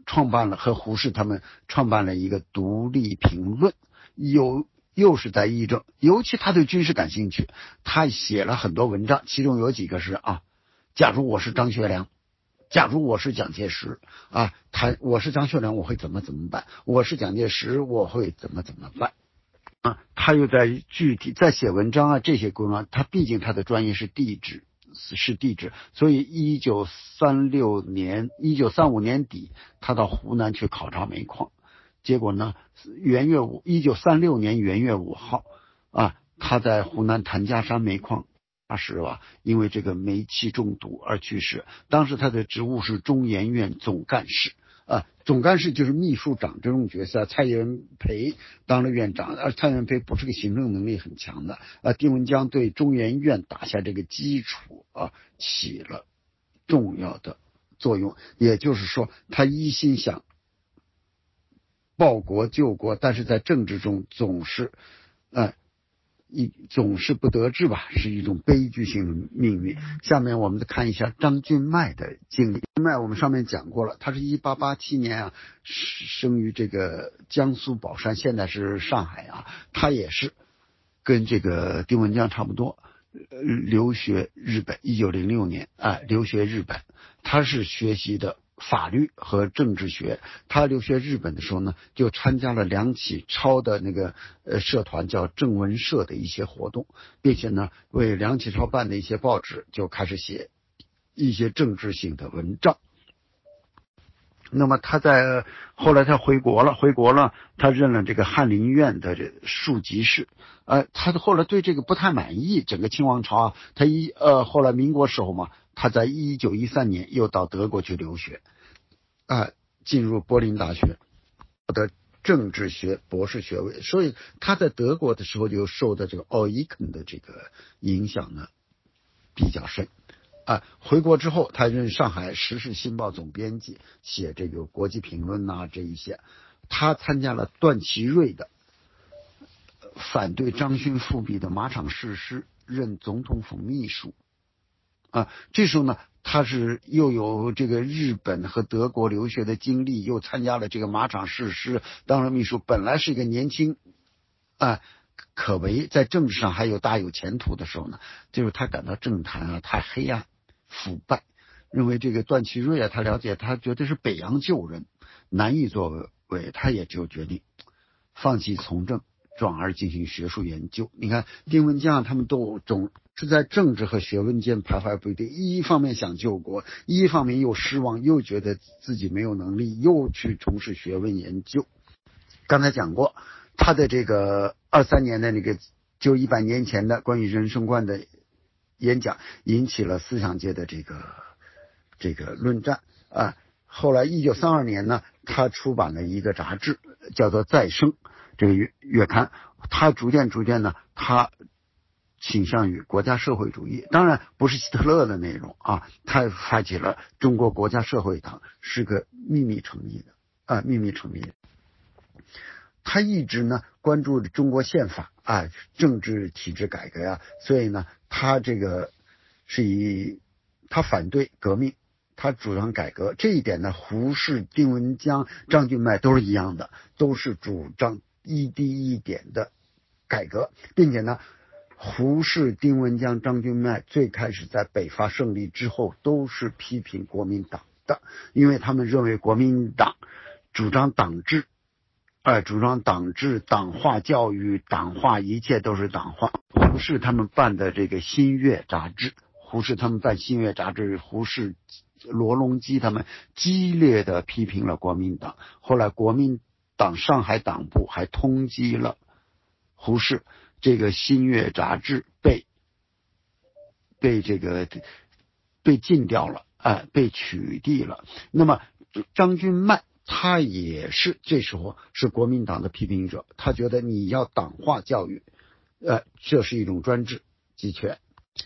创办了和胡适他们创办了一个独立评论，有又是在议政，尤其他对军事感兴趣，他写了很多文章，其中有几个是啊，假如我是张学良，假如我是蒋介石啊，他我是张学良我会怎么怎么办，我是蒋介石我会怎么怎么办啊，他又在具体在写文章啊这些过程中，他毕竟他的专业是地质。是地质，所以一九三六年、一九三五年底，他到湖南去考察煤矿，结果呢，元月五，一九三六年元月五号啊，他在湖南谭家山煤矿当时吧，因为这个煤气中毒而去世。当时他的职务是中研院总干事。啊，总干事就是秘书长这种角色，蔡元培当了院长，而蔡元培不是个行政能力很强的，啊，丁文江对中研院打下这个基础啊，起了重要的作用。也就是说，他一心想报国救国，但是在政治中总是，呃，一总是不得志吧，是一种悲剧性的命运。下面我们再看一下张君迈的经历。张君迈我们上面讲过了，他是一八八七年啊生于这个江苏宝山，现在是上海啊。他也是跟这个丁文江差不多，呃、留学日本，一九零六年啊留学日本。他是学习的法律和政治学。他留学日本的时候呢，就参加了梁启超的那个呃社团叫正文社的一些活动，并且呢为梁启超办的一些报纸就开始写一些政治性的文章。那么他在后来他回国了，回国了，他任了这个翰林院的这庶吉士。呃，他后来对这个不太满意，整个清王朝啊，他一呃后来民国时候嘛，他在一九一三年又到德国去留学，啊、呃，进入柏林大学的政治学博士学位，所以他在德国的时候就受到这个奥伊肯的这个影响呢比较深。啊，回国之后，他任上海《时事新报》总编辑，写这个国际评论呐、啊、这一些。他参加了段祺瑞的反对张勋复辟的马场誓师，任总统府秘书。啊，这时候呢，他是又有这个日本和德国留学的经历，又参加了这个马场誓师，当了秘书。本来是一个年轻啊，可为在政治上还有大有前途的时候呢，就是他感到政坛啊太黑暗腐败，认为这个段祺瑞啊，他了解，他觉得是北洋旧人，难以作为，他也就决定放弃从政，转而进行学术研究。你看丁文江他们都总是在政治和学问间徘徊不定，一方面想救国，一方面又失望，又觉得自己没有能力，又去从事学问研究。刚才讲过他的这个二三年的那个就一百年前的关于人生观的演讲，引起了思想界的这个这个论战啊。后来一九三二年呢，他出版了一个杂志，叫做《再生》这个月月刊。他逐渐逐渐呢，他倾向于国家社会主义，当然不是希特勒的内容啊。他发起了中国国家社会党，是个秘密成立的啊，秘密成立的。他一直呢关注中国宪法啊，政治体制改革呀、啊，所以呢，他这个是以他反对革命，他主张改革。这一点呢，胡适、丁文江、张君迈都是一样的，都是主张一滴一点的改革，并且呢，胡适、丁文江、张君迈最开始在北伐胜利之后都是批评国民党的，因为他们认为国民党主张党治。哎，主张党治、党化教育、党化一切都是党化。胡适他们办的这个《新月》杂志，胡适他们办《新月》杂志，胡适、罗隆基他们激烈的批评了国民党。后来国民党上海党部还通缉了胡适，这个《新月》杂志被被这个被禁掉了，哎，被取缔了。那么张君迈他也是这时候是国民党的批评者，他觉得你要党化教育，呃，这是一种专制集权。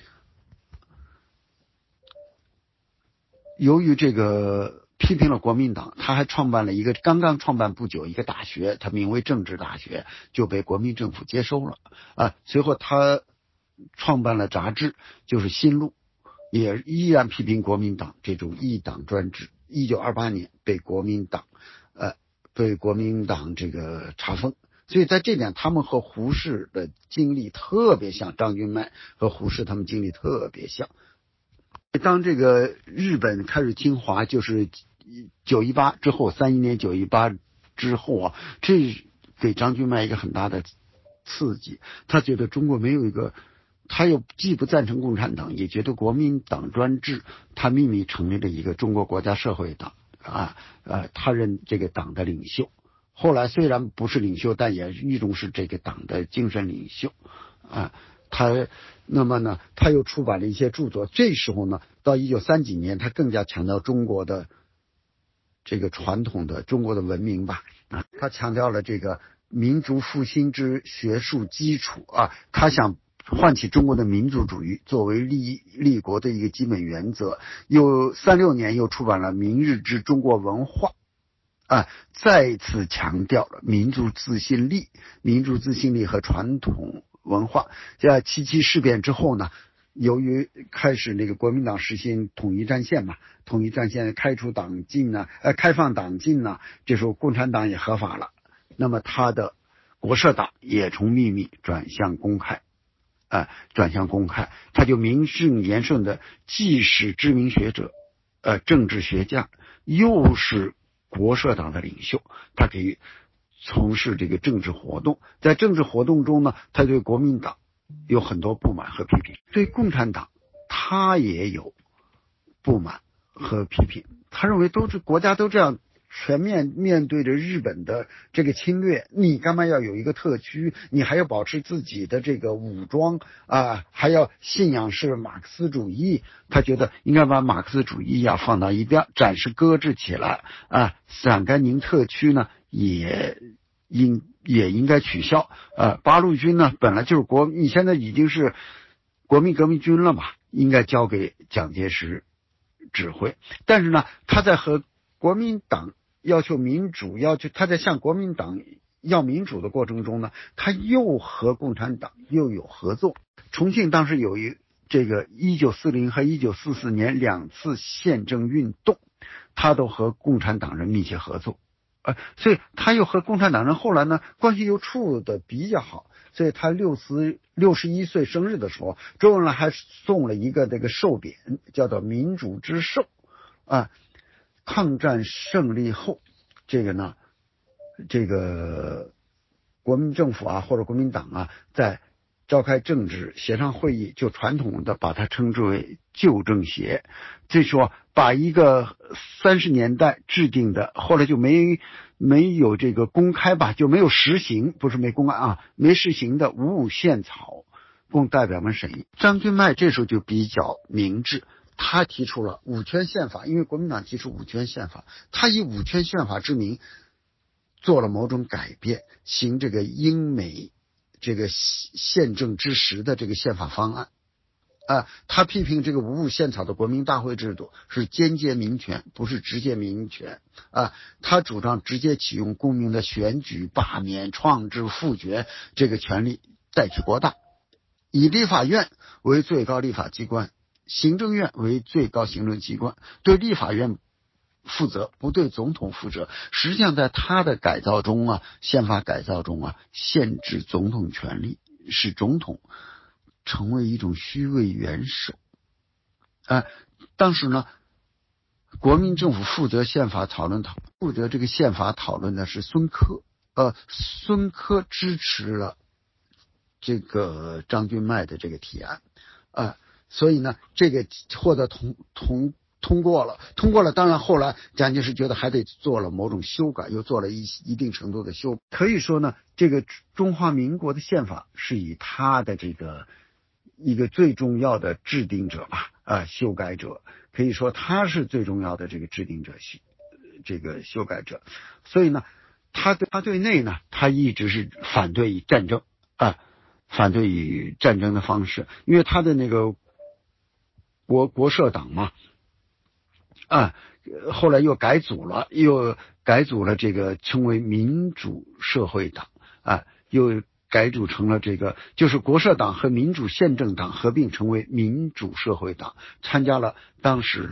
由于这个批评了国民党，他还创办了一个刚刚创办不久一个大学，他名为政治大学，就被国民政府接收了啊。随后他创办了杂志，就是《新路》，也依然批评国民党这种一党专制。 一九二八年被国民党呃被国民党这个查封。所以在这点他们和胡适的经历特别像，张君迈和胡适他们经历特别像。当这个日本开始侵华，就是九一八之后，三一年九一八之后啊，这给张君迈一个很大的刺激。他觉得中国没有一个，他又既不赞成共产党，也觉得国民党专制，他秘密成立了一个中国国家社会党啊，呃，他任这个党的领袖。后来虽然不是领袖，但也一种是这个党的精神领袖啊。他那么呢，他又出版了一些著作。这时候呢，到一九三几年，他更加强调中国的这个传统的中国的文明吧啊，他强调了这个民族复兴之学术基础啊，他想唤起中国的民族主义作为立立国的一个基本原则。又三六年又出版了《明日之中国文化》。啊，再次强调了民族自信力、民族自信力和传统文化。在七七事变之后呢，由于开始那个国民党实行统一战线嘛，统一战线开除党禁呢，呃，开放党禁呢，这时候共产党也合法了，那么他的国社党也从秘密转向公开，啊、呃，转向公开，他就名正言顺的既是知名学者，呃，政治学家，又是国社党的领袖，他可以从事这个政治活动。在政治活动中呢，他对国民党有很多不满和批评，对共产党他也有不满和批评。他认为都是国家都这样全面面对着日本的这个侵略，你干嘛要有一个特区？你还要保持自己的这个武装啊，还要信仰是马克思主义。他觉得应该把马克思主义呀、啊、放到一边，暂时搁置起来啊。陕甘宁特区呢也应也应该取消。呃，八路军呢本来就是国，你现在已经是国民革命军了嘛，应该交给蒋介石指挥。但是呢，他在和国民党要求民主，要求他在向国民党要民主的过程中呢，他又和共产党又有合作。重庆当时有一这个一九四零和一九四四年两次宪政运动，他都和共产党人密切合作，呃，所以他又和共产党人后来呢关系又处的比较好。所以他六十六十一岁生日的时候，周恩来还送了一个这个寿匾，叫做民主之寿啊。抗战胜利后，这个呢，这个国民政府啊或者国民党啊，在召开政治协商会议，就传统的把它称之为旧政协。这说把一个三十年代制定的，后来就没没有这个公开吧，就没有实行，不是没公开啊，没实行的五五宪草，供代表们审议。张君迈这时候就比较明智。他提出了五权宪法，因为国民党提出五权宪法，他以五权宪法之名做了某种改变，行这个英美这个宪政之实的这个宪法方案啊。他批评这个五五宪草的国民大会制度是间接民权，不是直接民权啊。他主张直接启用公民的选举、罢免、创制、复决这个权利代替国大，以立法院为最高立法机关，行政院为最高行政机关，对立法院负责，不对总统负责。实际上在他的改造中啊，宪法改造中啊，限制总统权力，使总统成为一种虚位元首。呃，当时呢，国民政府负责宪法讨论讨负责这个宪法讨论的是孙科，呃，孙科支持了这个张君迈的这个提案，呃所以呢，这个获得通通通过了，通过了。当然，后来蒋介石觉得还得做了某种修改，又做了一一定程度的修。可以说呢，这个中华民国的宪法是以他的这个一个最重要的制定者吧，啊、呃，修改者，可以说他是最重要的这个制定者，这个修改者。所以呢，他对他对内呢，他一直是反对战争啊、呃，反对以战争的方式，因为他的那个。国国社党嘛，啊，后来又改组了，又改组了这个称为民主社会党啊，又改组成了这个，就是国社党和民主宪政党合并成为民主社会党，参加了当时的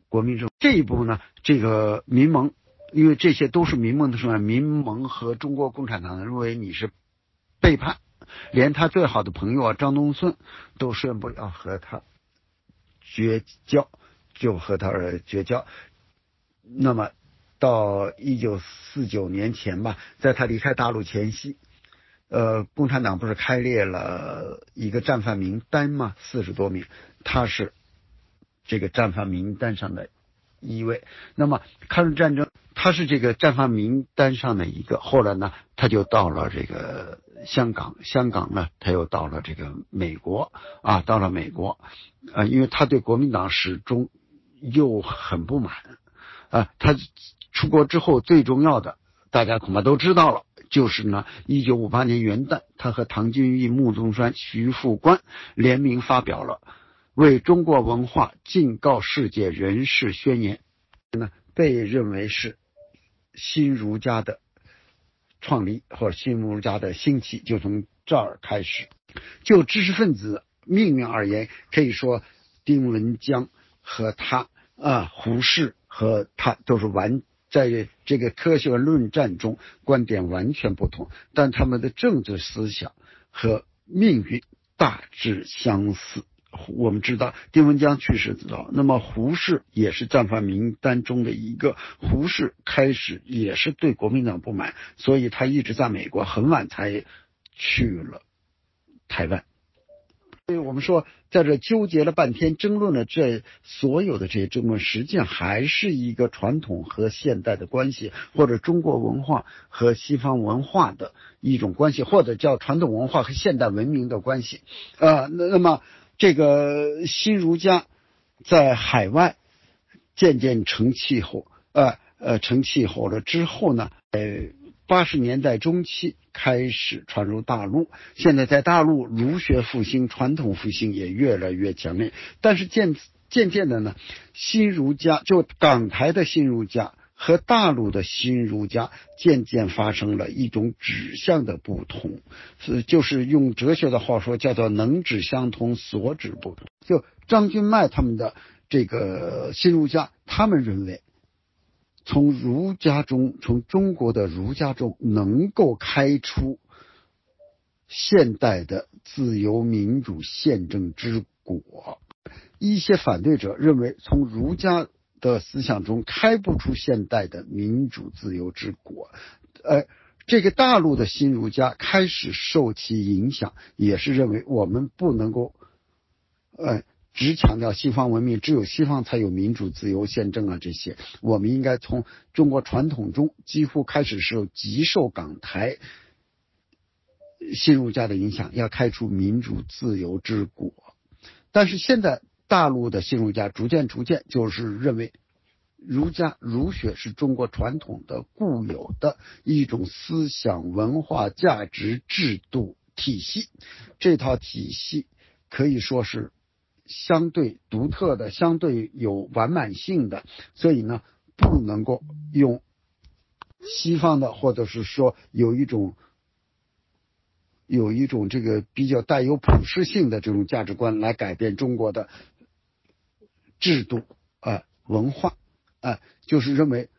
国民政府。这一步呢，这个民盟，因为这些都是民盟的成员，民盟和中国共产党认为你是背叛，连他最好的朋友啊张东顺都宣布要和他绝交，就和他绝交。那么到一九四九年前吧，在他离开大陆前夕，呃，共产党不是开列了一个战犯名单吗？四十多名，他是这个战犯名单上的一位。那么抗日战争，他是这个战犯名单上的一个。后来呢，他就到了这个香港，香港呢，他又到了这个美国啊，到了美国，呃，因为他对国民党始终又很不满啊。他出国之后最重要的，大家恐怕都知道了。就是呢，一九五八年元旦，他和唐君毅、穆宗栓、徐复观联名发表了为中国文化敬告世界人士宣言，呢被认为是新儒家的创立或者新儒家的兴起，就从这儿开始。就知识分子命运而言，可以说丁文江和他啊，胡适和他都是完。在这个科学论战中观点完全不同，但他们的政治思想和命运大致相似。我们知道丁文江去世早，那么胡适也是战犯名单中的一个。胡适开始也是对国民党不满，所以他一直在美国，很晚才去了台湾。所以我们说在这纠结了半天，争论了这所有的这些争论，实际上还是一个传统和现代的关系，或者中国文化和西方文化的一种关系，或者叫传统文化和现代文明的关系。呃，那那么这个新儒家在海外渐渐成气候，呃呃成气候了之后呢，呃八十年代中期开始传入大陆，现在在大陆儒学复兴、传统复兴也越来越强烈。但是渐渐渐的呢，新儒家就港台的新儒家和大陆的新儒家渐渐发生了一种指向的不同，是就是用哲学的话说，叫做能指相同，所指不同。就张君迈他们的这个新儒家，他们认为从儒家中，从中国的儒家中能够开出现代的自由民主宪政之果。一些反对者认为，从儒家的思想中开不出现代的民主自由之果。呃，这个大陆的新儒家开始受其影响，也是认为我们不能够，呃。只强调西方文明，只有西方才有民主自由宪政啊，这些我们应该从中国传统中几乎开始受极受港台新儒家的影响，要开出民主自由之果。但是现在大陆的新儒家逐渐逐渐就是认为儒家儒学是中国传统的固有的一种思想文化价值制度体系，这套体系可以说是相对独特的，相对有完满性的，所以呢，不能够用西方的，或者是说有一种有一种这个比较带有普适性的这种价值观来改变中国的制度啊、呃、文化啊、呃，就是认为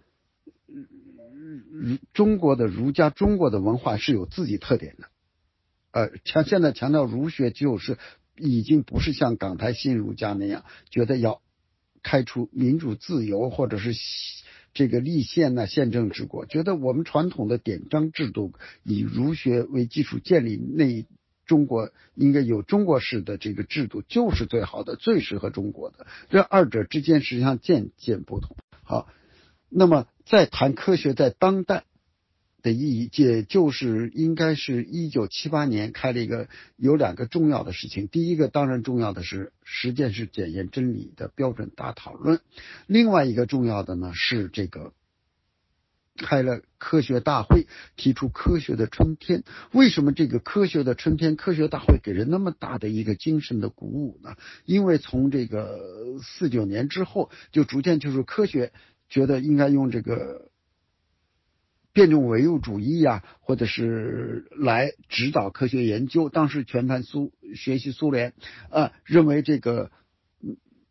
中国的儒家、中国的文化是有自己特点的，呃，强现在强调儒学就是已经不是像港台新儒家那样觉得要开出民主自由或者是这个立宪呐、宪政之国，觉得我们传统的典章制度以儒学为基础建立那中国应该有中国式的这个制度就是最好的，最适合中国的。这二者之间实际上渐渐不同。好，那么再谈科学在当代的意义，也就是应该是一九七八年开了一个有两个重要的事情。第一个当然重要的是实践是检验真理的标准大讨论，另外一个重要的呢是这个开了科学大会，提出科学的春天。为什么这个科学的春天科学大会给人那么大的一个精神的鼓舞呢？因为从这个四九年之后，就逐渐就是科学觉得应该用这个辩证唯物主义啊，或者是来指导科学研究。当时全盘苏学习苏联，呃，认为这个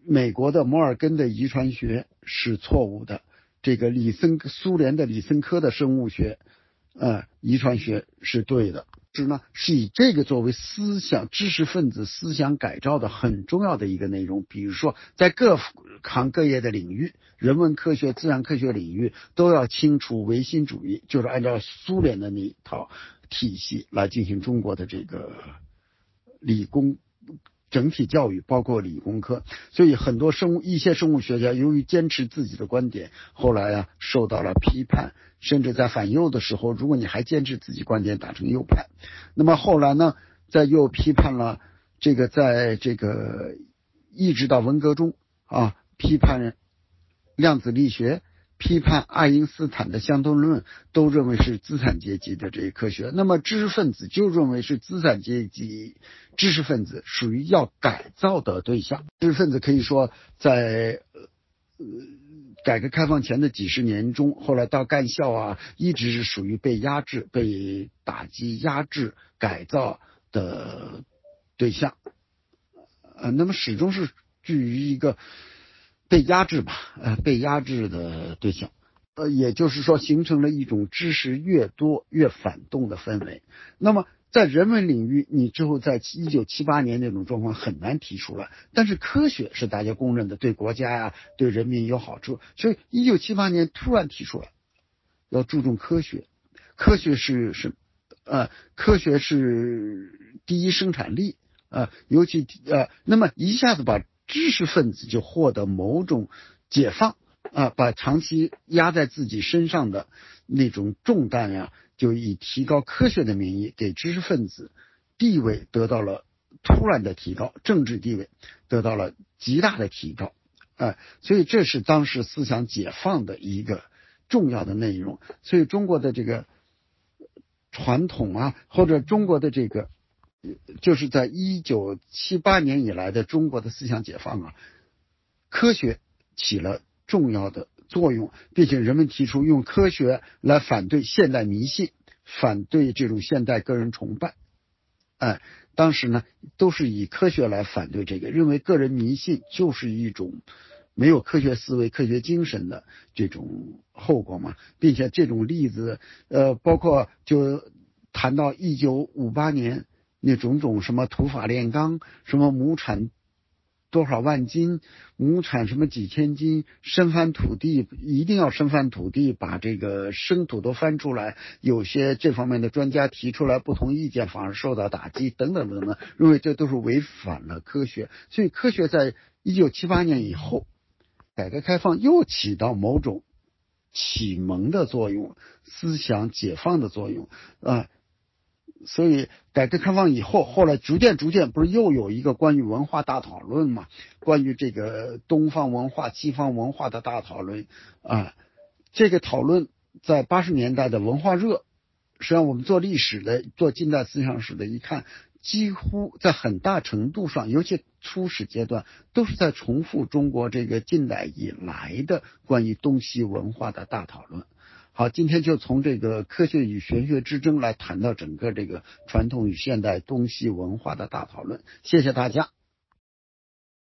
美国的摩尔根的遗传学是错误的，这个李森苏联的李森科的生物学呃遗传学是对的。是呢，是以这个作为思想知识分子思想改造的很重要的一个内容。比如说在各行各业的领域，人文科学自然科学领域都要清除唯心主义，就是按照苏联的那一套体系来进行中国的这个理工整体教育，包括理工科。所以很多生物一些生物学家由于坚持自己的观点，后来啊受到了批判，甚至在反右的时候，如果你还坚持自己观点，打成右派。那么后来呢，在又批判了这个在这个一直到文革中啊，批判量子力学，批判爱因斯坦的相对论，都认为是资产阶级的这个科学。那么知识分子就认为是资产阶级知识分子属于要改造的对象。知识分子可以说在呃改革开放前的几十年中，后来到干校啊，一直是属于被压制、被打击、压制、改造的对象。呃，那么始终是居于一个被压制吧，呃，被压制的对象。呃，也就是说，形成了一种知识越多越反动的氛围。那么在人文领域，你之后在一九七八年那种状况很难提出来，但是科学是大家公认的，对国家呀、啊、对人民有好处，所以一九七八年突然提出来要注重科学。科学是是呃科学是第一生产力，呃尤其呃那么一下子把知识分子就获得某种解放啊、呃，把长期压在自己身上的那种重担呀，就以提高科学的名义，给知识分子地位得到了突然的提高，政治地位得到了极大的提高，呃，所以这是当时思想解放的一个重要的内容。所以中国的这个传统啊，或者中国的这个就是在一九七八年以来的中国的思想解放啊，科学起了重要的作用，并且人们提出用科学来反对现代迷信，反对这种现代个人崇拜。哎，当时呢都是以科学来反对这个，认为个人迷信就是一种没有科学思维、科学精神的这种后果嘛，并且这种例子，呃，包括就谈到一九五八年那种种什么土法炼钢，什么亩产多少万斤，亩产什么几千斤，深翻土地，一定要深翻土地，把这个生土都翻出来。有些这方面的专家提出来不同意见，反而受到打击，等等等等，认为这都是违反了科学。所以科学在一九七八年以后，改革开放又起到某种启蒙的作用，思想解放的作用啊。呃所以改革开放以后，后来逐渐逐渐不是又有一个关于文化大讨论嘛？关于这个东方文化、西方文化的大讨论啊。这个讨论在八十年代的文化热，实际上我们做历史的、做近代思想史的一看，几乎在很大程度上，尤其初始阶段，都是在重复中国这个近代以来的关于东西文化的大讨论。好，今天就从这个科学与玄学之争来谈到整个这个传统与现代东西文化的大讨论。谢谢大家。